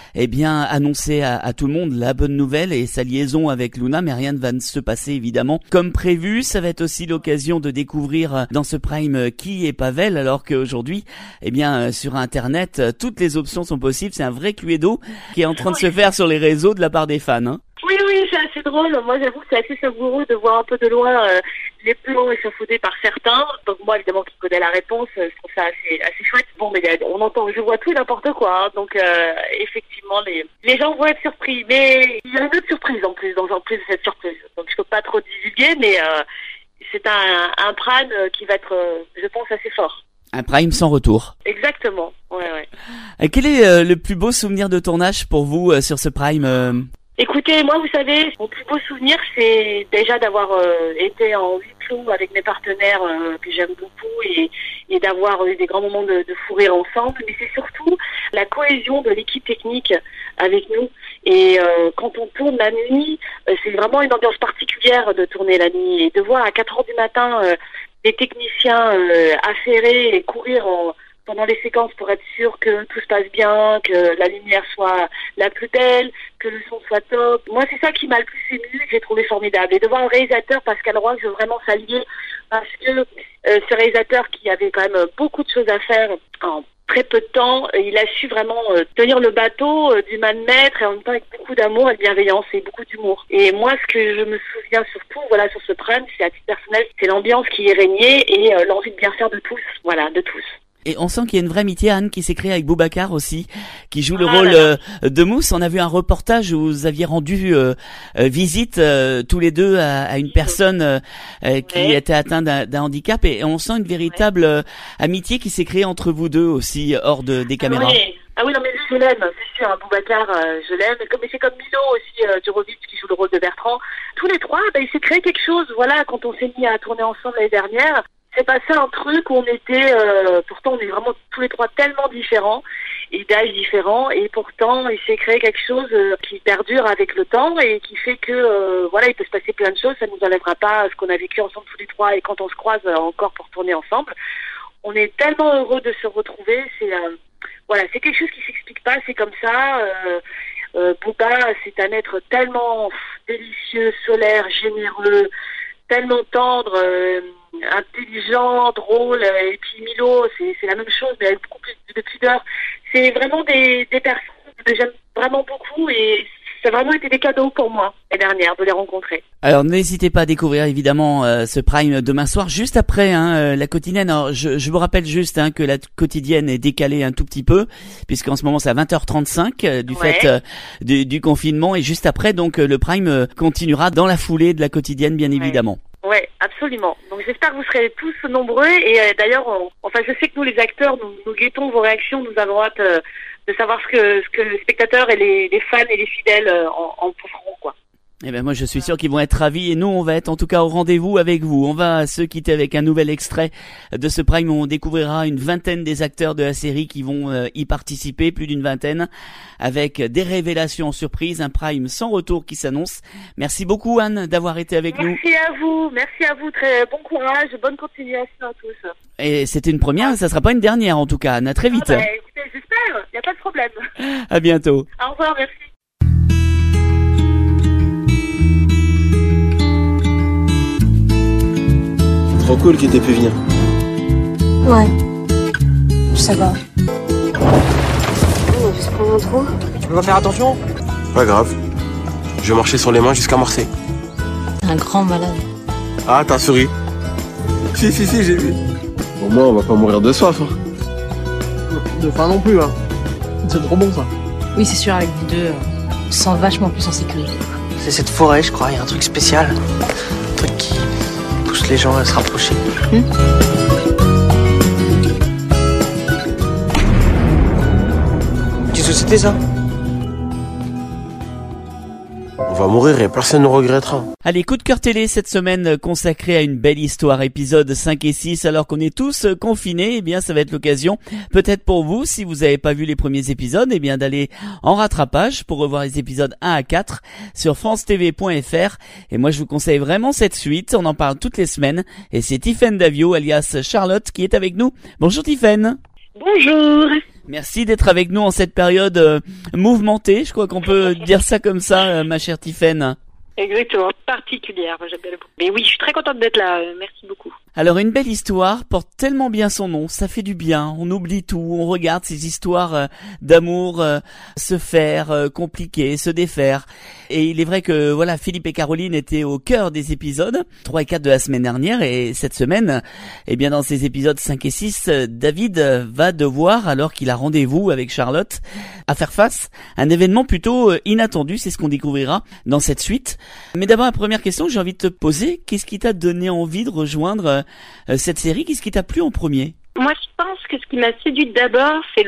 annoncer à tout le monde la bonne nouvelle et sa liaison avec Luna, mais rien ne va se passer évidemment comme prévu. Ça va être aussi l'occasion de découvrir dans ce prime qui est Pavel, alors qu'aujourd'hui, sur Internet, toutes les options sont possibles. C'est un vrai cluedo qui est en train de se faire sur les réseaux de la part des fans. Oui, c'est assez drôle. Moi, j'avoue que c'est assez savoureux de voir un peu de loin les plans échafaudés par certains. Donc moi, évidemment, qui connais la réponse, je trouve ça assez chouette. Bon, mais on entend, je vois tout et n'importe quoi. Donc, effectivement, les gens vont être surpris. Mais il y a une autre surprise en plus de cette surprise. Donc, je peux pas trop divulguer, mais c'est un prime qui va être, je pense, assez fort. Un prime sans retour. Exactement. Ouais. Quel est le plus beau souvenir de tournage pour vous sur ce prime Écoutez, moi, vous savez, mon plus beau souvenir, c'est déjà d'avoir été en huis clos avec mes partenaires que j'aime beaucoup et d'avoir eu des grands moments de fou rire ensemble. Mais c'est surtout la cohésion de l'équipe technique avec nous. Et quand on tourne la nuit, c'est vraiment une ambiance particulière de tourner la nuit. Et de voir à 4h du matin des techniciens affairés et courir pendant les séquences pour être sûr que tout se passe bien, que la lumière soit la plus belle, que le son soit top. Moi, c'est ça qui m'a le plus ému, que j'ai trouvé formidable. Et de voir le réalisateur Pascal Roy, je veux vraiment saluer, parce que ce réalisateur qui avait quand même beaucoup de choses à faire en très peu de temps, il a su vraiment tenir le bateau du main de maître et en même temps avec beaucoup d'amour et de bienveillance et beaucoup d'humour. Et moi, ce que je me souviens surtout, sur ce prime, c'est à titre personnel, c'est l'ambiance qui y régnait et l'envie de bien faire de tous. De tous. Et on sent qu'il y a une vraie amitié, Anne, qui s'est créée avec Boubacar aussi, qui joue le rôle de Mousse. On a vu un reportage où vous aviez rendu visite tous les deux à une personne qui était atteinte d'un handicap, et on sent une véritable amitié qui s'est créée entre vous deux aussi, hors des caméras. Ah oui, non, mais je l'aime, c'est sûr, Boubacar, je l'aime. Mais c'est comme Milo aussi, Durovic, qui joue le rôle de Bertrand. Tous les trois, il s'est créé quelque chose, quand on s'est mis à tourner ensemble l'année dernière. C'est passé un truc où on était, pourtant on est vraiment tous les trois tellement différents et d'âges différents, et pourtant il s'est créé quelque chose qui perdure avec le temps et qui fait que il peut se passer plein de choses. Ça ne nous enlèvera pas ce qu'on a vécu ensemble tous les trois, et quand on se croise encore pour tourner ensemble, on est tellement heureux de se retrouver. C'est quelque chose qui s'explique pas, c'est comme ça. Bouba, c'est un être tellement délicieux, solaire, généreux, tellement tendre, intelligent, drôle, et puis Milo, c'est la même chose, mais avec beaucoup plus de pudeur. C'est vraiment des personnes que j'aime vraiment beaucoup, et ça a vraiment été des cadeaux pour moi l'année dernière de les rencontrer. Alors n'hésitez pas à découvrir évidemment ce prime demain soir, juste après la quotidienne. Alors je vous rappelle juste que la quotidienne est décalée un tout petit peu, puisqu'en ce moment c'est à 20h35 du fait du confinement, et juste après donc le prime continuera dans la foulée de la quotidienne, bien évidemment. Ouais, absolument. Donc j'espère que vous serez tous nombreux, et d'ailleurs, je sais que nous les acteurs, nous guettons vos réactions, nous avons hâte de savoir ce que les spectateurs et les fans et les fidèles en feront, quoi. Eh ben moi je suis sûr qu'ils vont être ravis et nous on va être en tout cas au rendez-vous avec vous. On va se quitter avec un nouvel extrait de ce Prime où on découvrira une vingtaine des acteurs de la série qui vont y participer, plus d'une vingtaine, avec des révélations surprises, un Prime sans retour qui s'annonce. Merci beaucoup Anne d'avoir été avec nous. Merci à vous, très bon courage, bonne continuation à tous. Et c'était une première, ça sera pas une dernière en tout cas, Anne, à très vite. Écoutez, j'espère, y a pas de problème. À bientôt. Au revoir, merci. Trop cool qu'il t'ait pu venir. Ouais, ça va. On va se prendre un trou. Tu peux pas faire attention? Pas grave. Je vais marcher sur les mains jusqu'à Marseille. Un grand malade. Ah, t'as souri. Si, j'ai vu. Au moins, on va pas mourir de soif. Hein. De faim non plus, hein. C'est trop bon, ça. Oui, c'est sûr, avec vous deux, on se sent vachement plus en sécurité. C'est cette forêt, je crois, il y a un truc spécial. Un truc qui pousse les gens à se rapprocher. Tu sais ce que c'était, ça? On va mourir et personne ne regrettera. Allez, coup de cœur télé cette semaine consacré à une belle histoire, épisodes 5 et 6, alors qu'on est tous confinés, eh bien ça va être l'occasion, peut-être pour vous, si vous n'avez pas vu les premiers épisodes, eh bien d'aller en rattrapage pour revoir les épisodes 1 à 4 sur francetv.fr. Et moi je vous conseille vraiment cette suite, on en parle toutes les semaines, et c'est Tiffaine Davio, alias Charlotte, qui est avec nous. Bonjour Tiffaine. Bonjour. Merci d'être avec nous en cette période mouvementée, je crois qu'on peut dire ça comme ça, ma chère Tiffaine. Exactement, particulière, moi j'aime bien le mot. Mais oui, je suis très contente d'être là, merci beaucoup. Alors une belle histoire porte tellement bien son nom, ça fait du bien, on oublie tout, on regarde ces histoires d'amour se faire compliquer, se défaire. Et il est vrai que voilà, Philippe et Caroline étaient au cœur des épisodes 3 et 4 de la semaine dernière, et cette semaine, eh bien dans ces épisodes 5 et 6, David va devoir, alors qu'il a rendez-vous avec Charlotte, à faire face à un événement plutôt inattendu, c'est ce qu'on découvrira dans cette suite. Mais d'abord, la première question que j'ai envie de te poser, qu'est-ce qui t'a donné envie de rejoindre cette série? Qu'est-ce qui t'a plu en premier? Moi, je pense que ce qui m'a séduite d'abord, c'est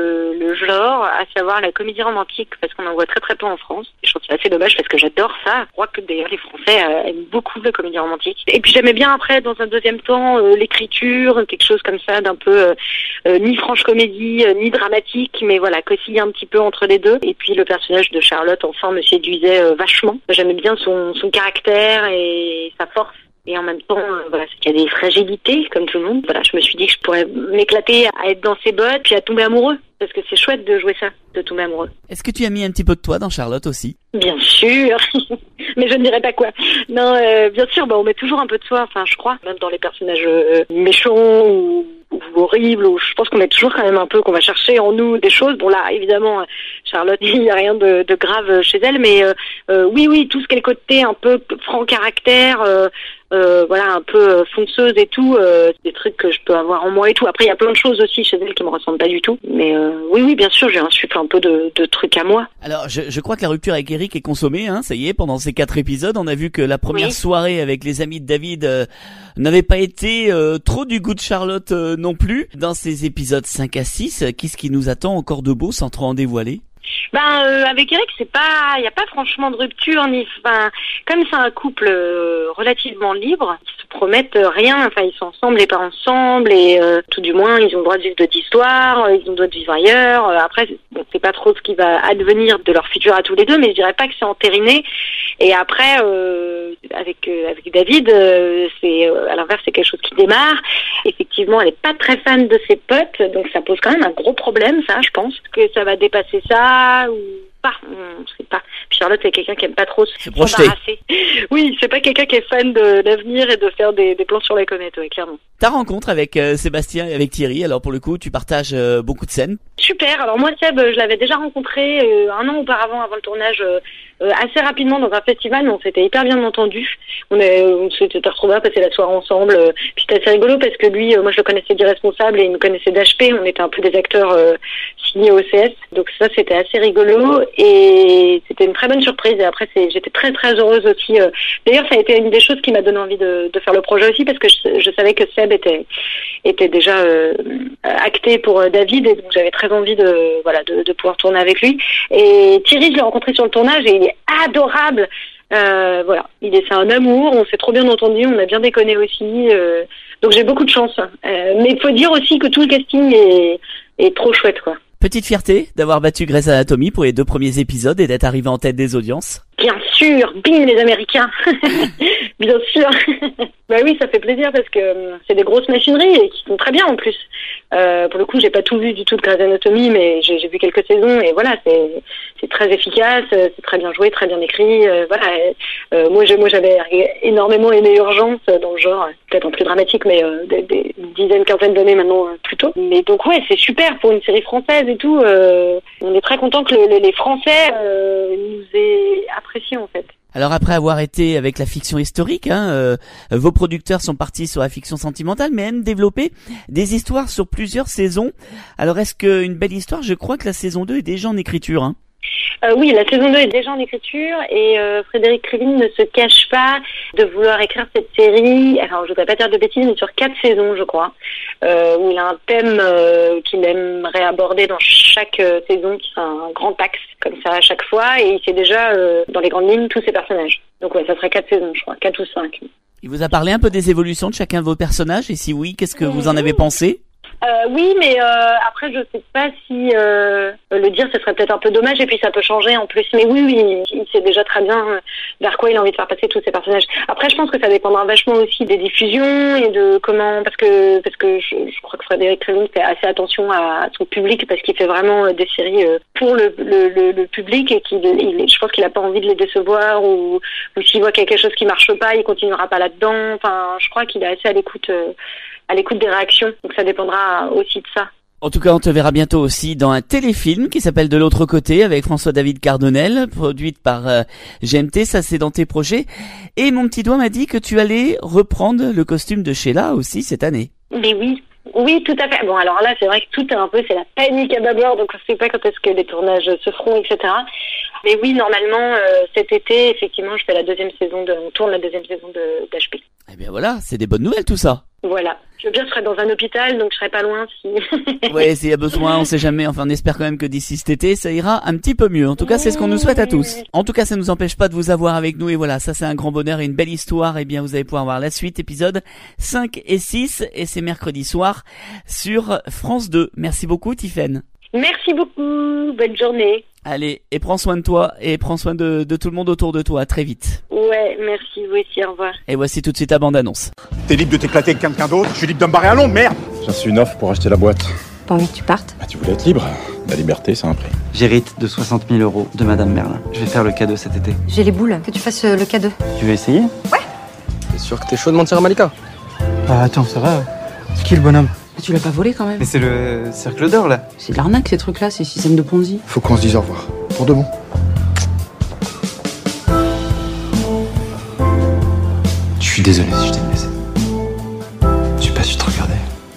le genre, à savoir la comédie romantique, parce qu'on en voit très très peu en France. Je trouve que c'est assez dommage parce que j'adore ça. Je crois que d'ailleurs les Français aiment beaucoup la comédie romantique. Et puis j'aimais bien après, dans un deuxième temps, l'écriture, quelque chose comme ça, d'un peu ni franche comédie, ni dramatique, mais voilà, qu'oscille un petit peu entre les deux. Et puis le personnage de Charlotte, enfin, me séduisait vachement. J'aimais bien son caractère et sa force. Et en même temps, voilà, c'est qu'il y a des fragilités, comme tout le monde. Voilà, je me suis dit que je pourrais m'éclater à être dans ses bottes, puis à tomber amoureux. Parce que c'est chouette de jouer ça, de tomber amoureux. Est-ce que tu as mis un petit peu de toi dans Charlotte aussi? Bien sûr, mais je ne dirais pas quoi. Non, bien sûr, on met toujours un peu de soi, enfin je crois, même dans les personnages méchants ou horribles, ou je pense qu'on met toujours quand même un peu, qu'on va chercher en nous des choses. Bon là, évidemment, Charlotte, il n'y a rien de grave chez elle, mais oui, tout ce qui est le côté un peu franc caractère, voilà, un peu fonceuse et tout, c'est des trucs que je peux avoir en moi et tout. Après, il y a plein de choses aussi chez elle qui me ressemblent pas du tout, mais oui, bien sûr, j'ai un un peu de trucs à moi. Alors, je crois que la rupture avec Eric est consommée, hein, ça y est, pendant ces 4 épisodes, on a vu que la première soirée avec les amis de David n'avait pas été trop du goût de Charlotte non plus. Dans ces épisodes 5 à 6, qu'est-ce qui nous attend encore de beau sans trop en dévoiler? Avec Eric, il y a pas franchement de rupture, comme c'est un couple relativement libre, ils se promettent rien, ils sont ensemble et pas ensemble, et tout du moins, ils ont le droit de vivre d'autres histoires, ils ont le droit de vivre ailleurs. Après, c'est pas trop ce qui va advenir de leur futur à tous les deux, mais je dirais pas que c'est entériné. Et après, avec David, c'est à l'inverse, c'est quelque chose qui démarre. Effectivement, elle est pas très fan de ses potes, donc ça pose quand même un gros problème, ça, je pense, que ça va dépasser ça ou pas, on sait pas. Puis Charlotte, c'est quelqu'un qui aime pas trop s'embarrasser. Oui, c'est pas quelqu'un qui est fan de l'avenir et de faire des plans sur les comètes, clairement. Ta rencontre avec Sébastien et avec Thierry, alors pour le coup, tu partages beaucoup de scènes. Super, alors moi Seb, je l'avais déjà rencontré 1 an auparavant, avant le tournage, assez rapidement dans un festival, mais on s'était hyper bien entendus. On s'était retrouvés à passer la soirée ensemble. Puis c'était assez rigolo parce que lui, moi je le connaissais d'Irresponsable et il me connaissait d'HP, on était un peu des acteurs signés au CS, donc ça c'était assez rigolo et c'était une très bonne surprise. Et après j'étais très très heureuse aussi. D'ailleurs ça a été une des choses qui m'a donné envie de faire le projet aussi, parce que je savais que Seb était déjà acté pour David, et donc j'avais très envie de pouvoir tourner avec lui. Et Thierry, je l'ai rencontré sur le tournage et il est adorable. Voilà, c'est un amour, on s'est trop bien entendu, on a bien déconné aussi, donc j'ai beaucoup de chance. Mais il faut dire aussi que tout le casting est trop chouette, quoi. Petite fierté d'avoir battu Grey's Anatomy pour les 2 premiers épisodes et d'être arrivé en tête des audiences. Bien sûr, bing les Américains. Bien sûr. Bah oui, ça fait plaisir parce que c'est des grosses machineries et qui sont très bien en plus. Pour le coup, j'ai pas tout vu du tout de Grey's Anatomy, mais j'ai vu quelques saisons et voilà, c'est très efficace, c'est très bien joué, très bien écrit. Voilà. Moi, j'avais énormément aimé Urgence dans le genre, peut-être en plus dramatique, mais des dizaines, quinzaines d'années maintenant plus tôt. Mais donc ouais, c'est super pour une série française et tout. On est très content que les Français nous aient appréciés en fait. Alors après avoir été avec la fiction historique, vos producteurs sont partis sur la fiction sentimentale, mais aiment développer des histoires sur plusieurs saisons. Alors est-ce qu'une belle histoire, je crois que la saison 2 est déjà en écriture, hein? Oui, la saison 2 est déjà en écriture et Frédéric Krivine ne se cache pas de vouloir écrire cette série, alors je voudrais pas dire de bêtises, mais sur 4 saisons je crois, où il a un thème qu'il aimerait aborder dans chaque saison, qui sera un grand axe comme ça à chaque fois, et il sait déjà dans les grandes lignes tous ses personnages. Donc ouais, ça serait 4 saisons je crois, 4 ou 5. Il vous a parlé un peu des évolutions de chacun de vos personnages, et si oui, qu'est-ce que vous en avez pensé? Oui, mais après je sais pas si le dire, ce serait peut-être un peu dommage, et puis ça peut changer en plus. Mais oui, il sait déjà très bien vers quoi il a envie de faire passer tous ses personnages. Après, je pense que ça dépendra vachement aussi des diffusions et de comment, parce que je crois que Frédéric Krivine fait assez attention à son public, parce qu'il fait vraiment des séries pour le public, et je pense qu'il a pas envie de les décevoir, ou s'il voit quelque chose qui marche pas, il continuera pas là-dedans. Enfin, je crois qu'il est assez à l'écoute des réactions, donc ça dépendra aussi de ça. En tout cas, on te verra bientôt aussi dans un téléfilm qui s'appelle De l'autre côté, avec François-David Cardonnel, produite par GMT, ça c'est dans tes projets. Et mon petit doigt m'a dit que tu allais reprendre le costume de Sheila aussi cette année. Mais oui, tout à fait. Bon, alors là, c'est vrai que tout est un peu, c'est la panique à bâbord, donc on ne sait pas quand est-ce que les tournages se feront, etc. Mais oui, normalement, cet été, effectivement, on tourne la 2e saison d'HP. Eh bien voilà, c'est des bonnes nouvelles tout ça. Voilà. Je serai dans un hôpital, donc je serai pas loin si... Ouais, s'il y a besoin, on sait jamais. Enfin, on espère quand même que d'ici cet été, ça ira un petit peu mieux. En tout cas, c'est ce qu'on nous souhaite à tous. En tout cas, ça nous empêche pas de vous avoir avec nous. Et voilà, ça c'est un grand bonheur et une belle histoire. Eh bien, vous allez pouvoir voir la suite, épisodes 5 et 6. Et c'est mercredi soir sur France 2. Merci beaucoup, Tiffaine. Merci beaucoup. Bonne journée. Allez, et prends soin de toi et prends soin de tout le monde autour de toi. À très vite. Ouais, merci, vous aussi, au revoir. Et voici tout de suite la bande-annonce. T'es libre de t'éclater avec quelqu'un d'autre, je suis libre de me barrer à Londres, merde. J'ai reçu une offre pour acheter la boîte. Pas envie que tu partes? Bah tu voulais être libre. La liberté, c'est un prix. J'hérite de 60 000 € de Madame Merlin. Je vais faire le cadeau cet été. J'ai les boules, que tu fasses le cadeau. Tu veux essayer? Ouais. T'es sûr que t'es chaud de mentir à Malika? Ah attends, ça va. C'est qui le bonhomme? Tu l'as pas volé quand même? Mais c'est le cercle d'or là. C'est de l'arnaque ces trucs-là, ces systèmes de Ponzi. Faut qu'on se dise au revoir. Pour de bon. Je suis désolé si je t'ai blessé. J'ai pas su te regarder.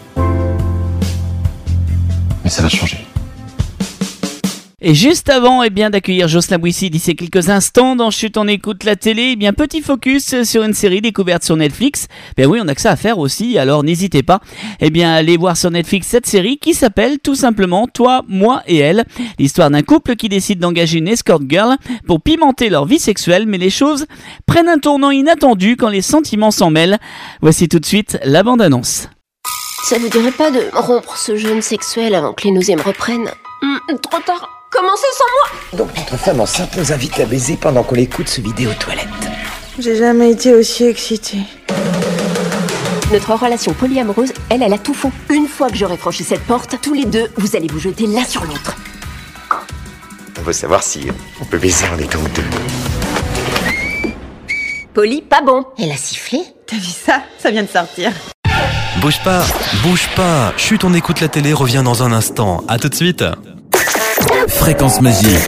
Mais ça va changer. Et juste avant d'accueillir Jocelyn Bouissy d'ici quelques instants dans Chut on écoute la télé, petit focus sur une série découverte sur Netflix. Oui, on a que ça à faire aussi, alors n'hésitez pas à aller voir sur Netflix cette série qui s'appelle tout simplement Toi, moi et elle. L'histoire d'un couple qui décide d'engager une escort girl pour pimenter leur vie sexuelle, mais les choses prennent un tournant inattendu quand les sentiments s'en mêlent. Voici tout de suite la bande-annonce. Ça vous dirait pas de rompre ce jeûne sexuel avant que les nausées me reprennent? Trop tard. Commencez sans moi. Donc notre femme enceinte nous invite à baiser pendant qu'on l'écoute se vider aux toilettes. J'ai jamais été aussi excitée. Notre relation polyamoureuse, elle a tout faux. Une fois que j'aurai franchi cette porte, tous les deux, vous allez vous jeter l'un sur l'autre. On veut savoir si on peut baiser en étant deux. Poly, pas bon. Elle a sifflé? T'as vu ça? Ça vient de sortir. Bouge pas. Chut, on écoute la télé, revient dans un instant. À tout de suite. Fréquence magique.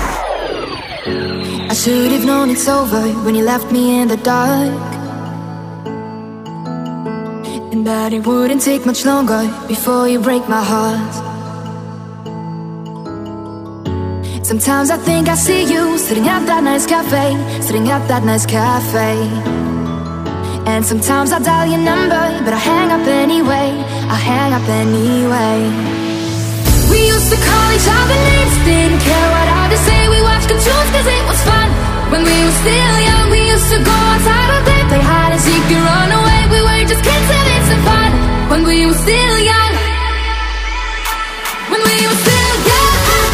I should have known it's over when you left me in the dark, and that it wouldn't take much longer before you break my heart. Sometimes I think I see you sitting at that nice cafe, and sometimes I dial your number, but I hang up anyway. We used to call each other names, didn't care what others say. We watched cartoons cause it was fun. When we were still young, we used to go outside all day, play hide and seek and run away. We were just kids having some fun. When we were still young. When we were still young.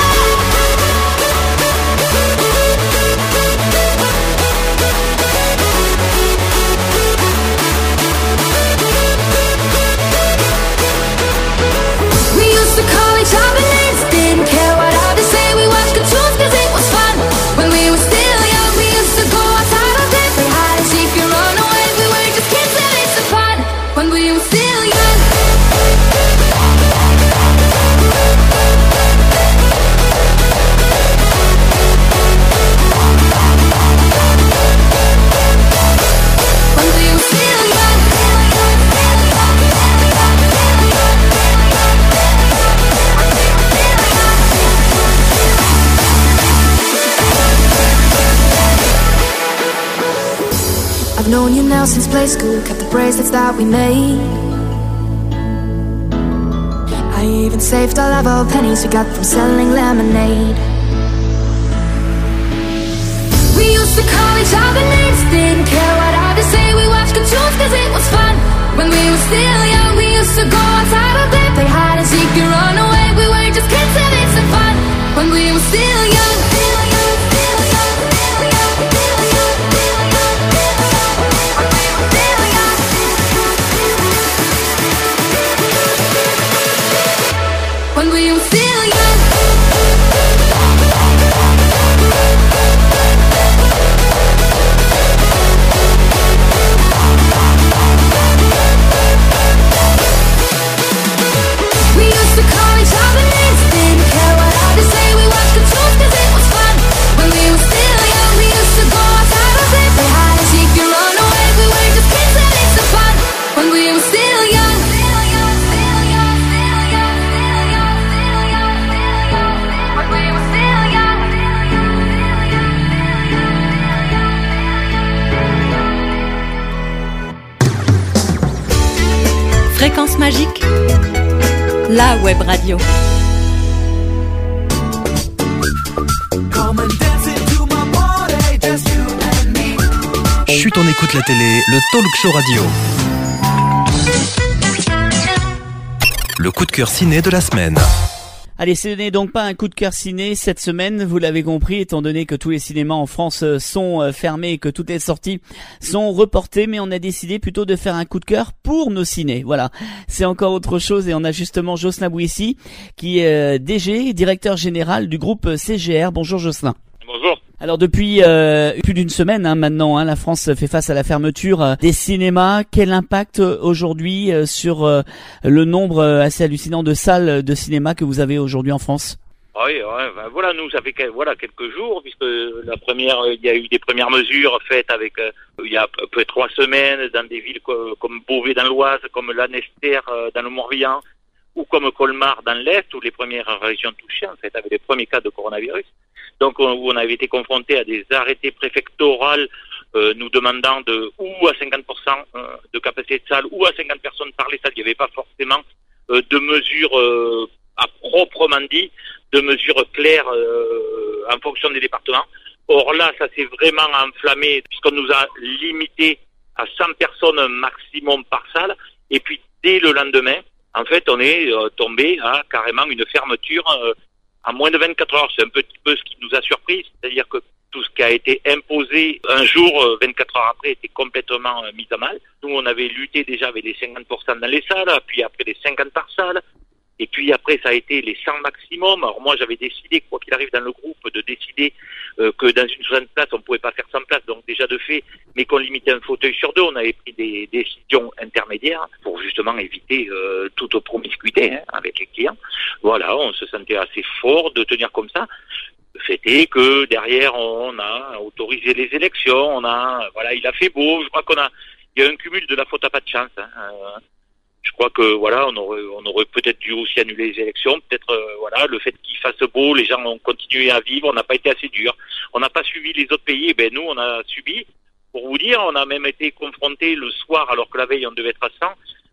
We used to call each other names, didn't care what others say. We watched cartoons 'cause it was fun. When we were still young, we used to go outside all day, play hide and seek and run away. We were just kids having some fun. When we were still young. When we were still young. I've known you now since play school, kept the bracelets that we made. I even saved all of our pennies we got from selling lemonade. We used to call each other names, didn't care what others say. We watched cartoons 'cause it was fun. When we were still young, we used to go outside all day, play hide and seek and run away. We were just kids having some fun. When we were still young. When we were still young. We used to call each other names, didn't care what others say. We watched cartoons 'cause it was fun. When we were still young, we used to go outside all day, play hide and seek and run away. We were just kids having some fun. When we were still young. Fréquence magique, la web radio. Chut, on écoute la télé, le talk show radio. Le coup de cœur ciné de la semaine. Allez, ce n'est donc pas un coup de cœur ciné cette semaine, vous l'avez compris, étant donné que tous les cinémas en France sont fermés et que toutes les sorties sont reportées, mais on a décidé plutôt de faire un coup de cœur pour nos cinés. Voilà, c'est encore autre chose et on a justement Jocelyn Bouissi qui est DG, directeur général du groupe CGR. Bonjour Jocelyn. Bonjour. Alors depuis plus d'une semaine maintenant, la France fait face à la fermeture des cinémas. Quel impact aujourd'hui sur le nombre assez hallucinant de salles de cinéma que vous avez aujourd'hui en France? Oui, ben voilà, nous ça fait quelques jours, puisque il y a eu des premières mesures faites avec il y a à peu près 3 semaines dans des villes comme Beauvais dans l'Oise, comme Lanester dans le Morbihan, ou comme Colmar dans l'Est, où les premières régions touchées en fait avec les premiers cas de coronavirus. Donc on avait été confronté à des arrêtés préfectoraux nous demandant ou à 50% de capacité de salle ou à 50 personnes par les salles. Il n'y avait pas forcément de mesures à proprement dit, de mesures claires en fonction des départements. Or là, ça s'est vraiment enflammé puisqu'on nous a limité à 100 personnes maximum par salle. Et puis dès le lendemain, en fait, on est tombé à carrément une fermeture à moins de 24 heures. C'est un petit peu ce qui nous a surpris, c'est-à-dire que tout ce qui a été imposé un jour, 24 heures après, était complètement mis à mal. Nous, on avait lutté déjà avec les 50% dans les salles, puis après les 50 par salle, et puis après, ça a été les 100 maximum. Alors moi, j'avais décidé, quoi qu'il arrive dans le groupe, de décider que dans une 60 places, on pouvait pas faire 100 places, donc déjà de fait, mais qu'on limitait un fauteuil sur 2. On avait pris des décisions intermédiaires pour justement éviter toute promiscuité avec les clients. Voilà, on se sentait assez fort de tenir comme ça. Le fait est que derrière, on a autorisé les élections, il a fait beau. Je crois il y a un cumul de la faute à pas de chance. Je crois que on aurait peut-être dû aussi annuler les élections. Peut-être le fait qu'il fasse beau, les gens ont continué à vivre. On n'a pas été assez dur. On n'a pas suivi les autres pays. Nous, on a subi. Pour vous dire, on a même été confronté le soir, alors que la veille on devait être à 100.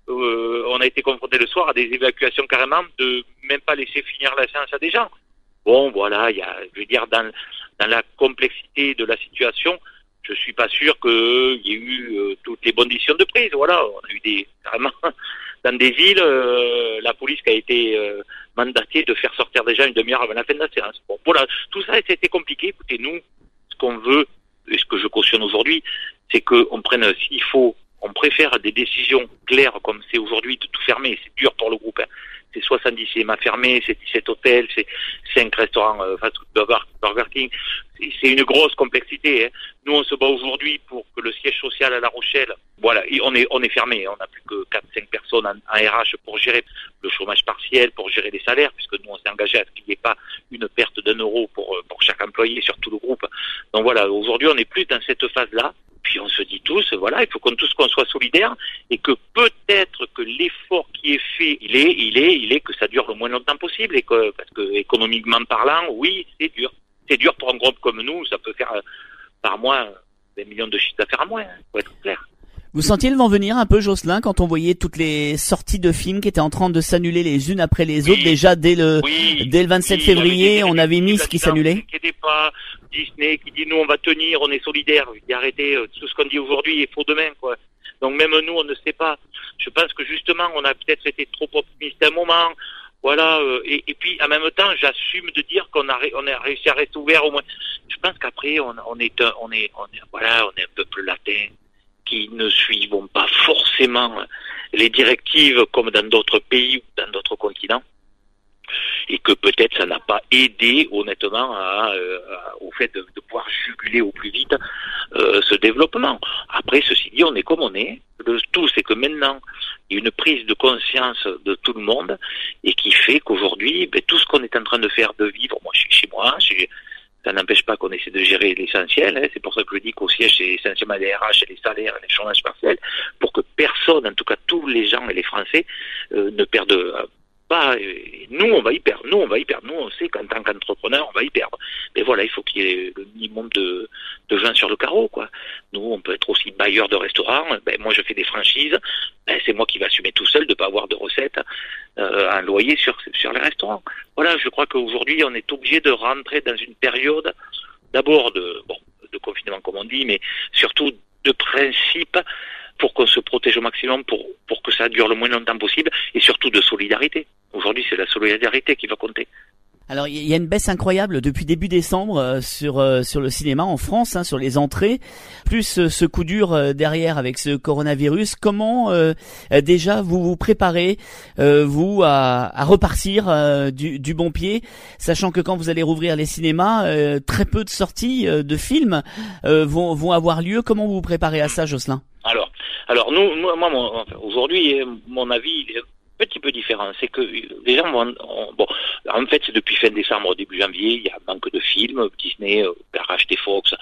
On a été confronté le soir à des évacuations carrément de même pas laisser finir la séance à des gens. Bon, voilà, il y a, je veux dire, dans dans la complexité de la situation, je suis pas sûr qu'il y ait eu toutes les bonnes décisions de prise. Voilà, on a eu carrément dans des villes, la police qui a été mandatée de faire sortir des gens une demi-heure avant la fin de la séance. Bon, voilà, tout ça, c'était compliqué. Écoutez, nous, ce qu'on veut, et ce que je cautionne aujourd'hui, c'est qu'on prenne, s'il faut, on préfère des décisions claires comme c'est aujourd'hui de tout fermer. C'est dur pour le groupe, hein. C'est 70 cinémas fermés, c'est 17 hôtels, c'est 5 restaurants fast-food, Burger King. C'est une grosse complexité, hein. Nous, on se bat aujourd'hui pour que le siège social à La Rochelle, voilà, on est fermé. On n'a plus que 4-5 personnes en RH pour gérer le chômage partiel, pour gérer les salaires, puisque nous, on s'est engagé à ce qu'il n'y ait pas une perte d'€1 pour chaque employé sur tout le groupe. Donc voilà, aujourd'hui, on n'est plus dans cette phase-là. Puis on se dit tous, voilà, il faut qu'on soit solidaires et que peut-être que l'effort qui est fait, il est que ça dure le moins longtemps possible et que, parce que économiquement parlant, oui, c'est dur. C'est dur pour un groupe comme nous, ça peut faire par mois des millions de chiffres d'affaires à moins, pour être clair. Vous sentiez le vent venir un peu, Jocelyn, quand on voyait toutes les sorties de films qui étaient en train de s'annuler les unes après les autres? Déjà dès le 27 février, on avait Nice qui s'annulait. Ne inquiétez pas, Disney qui dit nous on va tenir, on est solidaires. Arrêtez, tout ce qu'on dit aujourd'hui est faux demain, quoi. Donc même nous on ne sait pas. Je pense que justement on a peut-être été trop optimiste à un moment. Voilà, et puis en même temps j'assume de dire qu'on a réussi à rester ouvert au moins. Je pense qu'après on est un peuple latin qui ne suivons pas forcément les directives comme dans d'autres pays ou dans d'autres continents, et que peut-être ça n'a pas aidé honnêtement au fait de pouvoir juguler au plus vite ce développement. Après, ceci dit, on est comme on est. Le tout, c'est que maintenant, il y a une prise de conscience de tout le monde et qui fait qu'aujourd'hui, tout ce qu'on est en train de faire, de vivre, moi je suis chez moi, ça n'empêche pas qu'on essaie de gérer l'essentiel, hein. C'est pour ça que je dis qu'au siège, c'est essentiellement les RH, les salaires, les chômages partiels, pour que personne, en tout cas tous les gens et les Français, ne perdent pas. Nous, on va y perdre. Nous, on sait qu'en tant qu'entrepreneur, on va y perdre. Mais voilà, il faut qu'il y ait le minimum de gens sur le carreau, quoi. Nous, on peut être aussi bailleur de restaurants. Moi, je fais des franchises. C'est moi qui vais assumer tout seul de ne pas avoir de recettes un loyer sur les restaurants. Voilà, je crois qu'aujourd'hui, on est obligé de rentrer dans une période d'abord de confinement, comme on dit, mais surtout de principe pour qu'on se protège au maximum, pour que ça dure le moins longtemps possible, et surtout de solidarité. Aujourd'hui, c'est la solidarité qui va compter. Alors il y a une baisse incroyable depuis début décembre sur le cinéma en France, hein, sur les entrées, plus ce coup dur derrière avec ce coronavirus. Comment déjà vous vous préparez vous à repartir du bon pied, sachant que quand vous allez rouvrir les cinémas, très peu de sorties de films vont avoir lieu. Comment vous vous préparez à ça, Jocelyn? Alors nous, moi, aujourd'hui, mon avis il est un petit peu différent. C'est que les gens en fait, c'est depuis fin décembre, début janvier, il y a un manque de films. Disney a racheté Fox.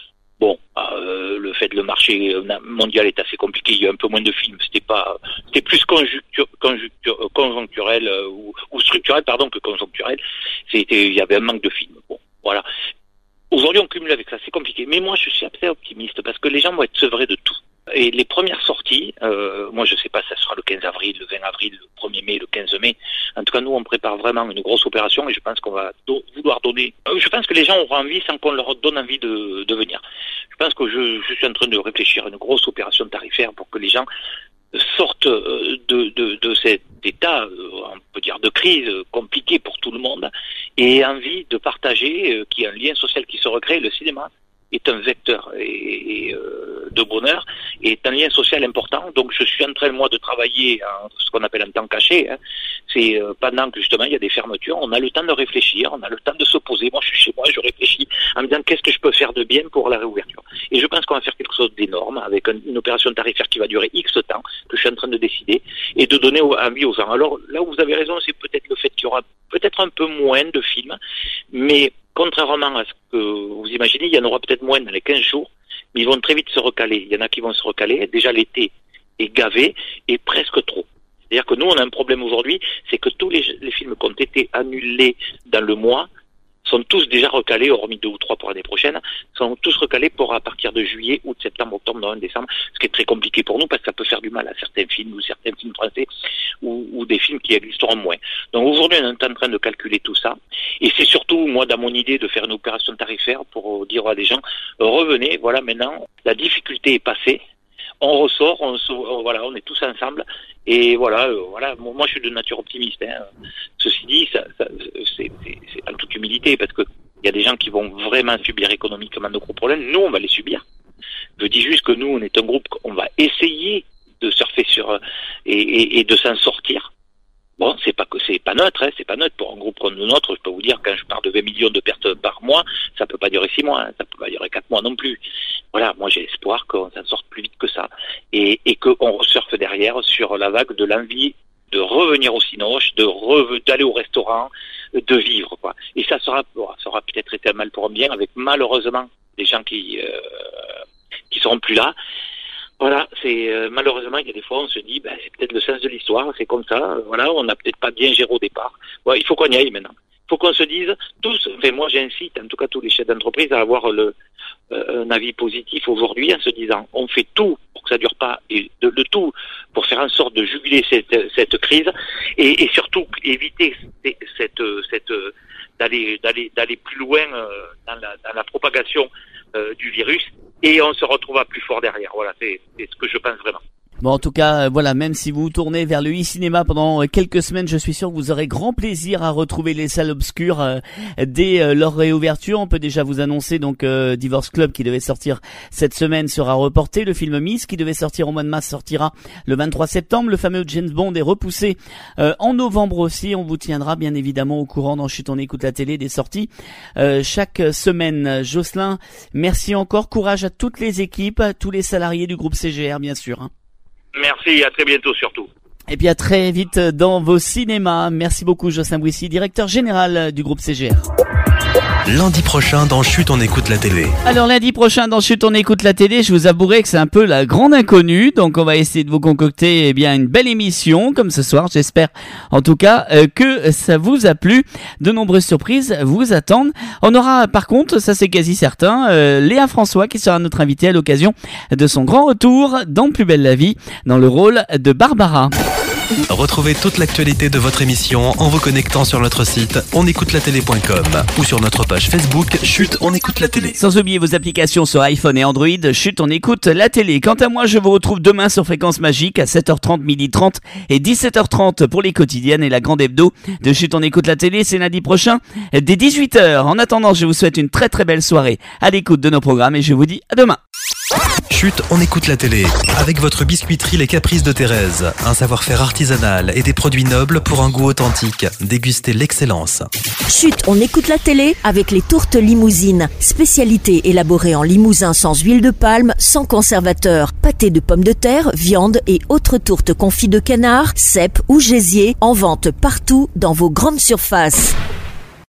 Le fait que le marché mondial est assez compliqué, il y a un peu moins de films. C'était plus conjoncturel ou structurel, que conjoncturel. Il y avait un manque de films. Bon, voilà. Aujourd'hui, on cumule avec ça, c'est compliqué. Mais moi, je suis assez optimiste parce que les gens vont être sevrés de tout. Et les premières sorties, moi je sais pas, ça sera le 15 avril, le 20 avril, le 1er mai, le 15 mai. En tout cas, nous, on prépare vraiment une grosse opération et je pense qu'on va vouloir donner... je pense que les gens auront envie sans qu'on leur donne envie de venir. Je pense que je suis en train de réfléchir à une grosse opération tarifaire pour que les gens sortent de cet état, on peut dire, de crise compliquée pour tout le monde et aient envie de partager, qu'il y ait un lien social qui se recrée. Le cinéma est un vecteur de bonheur et est un lien social important. Donc je suis en train, moi, de travailler ce qu'on appelle un temps caché. Hein. C'est pendant que justement il y a des fermetures, on a le temps de réfléchir, on a le temps de se poser. Moi, je suis chez moi, je réfléchis en me disant qu'est-ce que je peux faire de bien pour la réouverture. Et je pense qu'on va faire quelque chose d'énorme avec une opération tarifaire qui va durer X temps, que je suis en train de décider, et de donner envie aux gens. Alors là où vous avez raison, c'est peut-être le fait qu'il y aura peut-être un peu moins de films, mais contrairement à ce que vous imaginez, il y en aura peut-être moins dans les 15 jours, mais ils vont très vite se recaler. Il y en a qui vont se recaler. Déjà, l'été est gavé et presque trop. C'est-à-dire que nous, on a un problème aujourd'hui, c'est que tous les films qui ont été annulés dans le mois sont tous déjà recalés, hormis 2 ou 3 pour l'année prochaine, sont tous recalés pour à partir de juillet, août, septembre, octobre, novembre, décembre, ce qui est très compliqué pour nous parce que ça peut faire du mal à certains films ou certains films français ou des films qui existeront moins. Donc aujourd'hui, on est en train de calculer tout ça et c'est surtout, moi, dans mon idée de faire une opération tarifaire pour dire à des gens, revenez, voilà, maintenant, la difficulté est passée. On ressort, voilà, on est tous ensemble, et voilà, moi je suis de nature optimiste. Hein. Ceci dit, c'est en toute humilité, parce que il y a des gens qui vont vraiment subir économiquement nos gros problèmes. Nous, on va les subir. Je dis juste que nous, on est un groupe, on va essayer de surfer sur et de s'en sortir. Bon, c'est pas neutre, hein, c'est pas neutre pour un groupe comme le nôtre. Je peux vous dire, quand je parle de 20 millions de pertes par mois, ça peut pas durer 6 mois, hein, ça peut pas durer 4 mois non plus. Voilà, moi j'ai espoir qu'on s'en sorte plus vite que ça et qu'on resurfe derrière sur la vague de l'envie de revenir au cinoche, d'aller au restaurant, de vivre, quoi. Et ça sera peut-être été un mal pour un bien, avec malheureusement des gens qui seront plus là. Voilà, c'est malheureusement il y a des fois on se dit c'est peut-être le sens de l'histoire, c'est comme ça, voilà, on n'a peut-être pas bien géré au départ. Ouais, il faut qu'on y aille maintenant. Il faut qu'on se dise tous, moi j'incite en tout cas tous les chefs d'entreprise à avoir un avis positif aujourd'hui en se disant on fait tout pour que ça dure pas et de tout pour faire en sorte de juguler cette crise et surtout éviter d'aller plus loin dans la propagation du virus. Et on se retrouvera plus fort derrière. Voilà, c'est ce que je pense vraiment. Bon, en tout cas, voilà, même si vous tournez vers le e-cinéma pendant quelques semaines, je suis sûr que vous aurez grand plaisir à retrouver les salles obscures dès leur réouverture. On peut déjà vous annoncer donc Divorce Club qui devait sortir cette semaine sera reporté. Le film Miss qui devait sortir au mois de mars sortira le 23 septembre. Le fameux James Bond est repoussé en novembre aussi. On vous tiendra bien évidemment au courant dans Chut, on écoute la télé des sorties chaque semaine. Jocelyn, merci encore. Courage à toutes les équipes, à tous les salariés du groupe CGR bien sûr. Merci, à très bientôt surtout. Et puis à très vite dans vos cinémas. Merci beaucoup Jocelyn Bouissy, directeur général du groupe CGR. Lundi prochain dans Chut, on écoute la télé. Alors lundi prochain dans Chut, on écoute la télé, je vous avouerai que c'est un peu la grande inconnue, donc on va essayer de vous concocter une belle émission comme ce soir, j'espère en tout cas que ça vous a plu. De nombreuses surprises vous attendent. On aura par contre, ça c'est quasi certain, Léa François qui sera notre invitée à l'occasion de son grand retour dans Plus belle la vie, dans le rôle de Barbara. Retrouvez toute l'actualité de votre émission en vous connectant sur notre site onécoutelatélé.com ou sur notre page Facebook Chut, on écoute la télé. Sans oublier vos applications sur iPhone et Android, Chut, on écoute la télé. Quant à moi, je vous retrouve demain sur Fréquence Magique à 7h30, 12h30 et 17h30 pour les quotidiennes et la grande hebdo de Chut, on écoute la télé. C'est lundi prochain dès 18h. En attendant, je vous souhaite une très très belle soirée à l'écoute de nos programmes et je vous dis à demain. Chut, on écoute la télé. Avec votre biscuiterie Les Caprices de Thérèse. Un savoir-faire artisanal et des produits nobles pour un goût authentique. Dégustez l'excellence. Chut, on écoute la télé avec les tourtes limousines. Spécialité élaborée en limousin sans huile de palme, sans conservateur. Pâté de pommes de terre, viande et autres tourtes confites de canard, cèpes ou gésier. En vente partout dans vos grandes surfaces.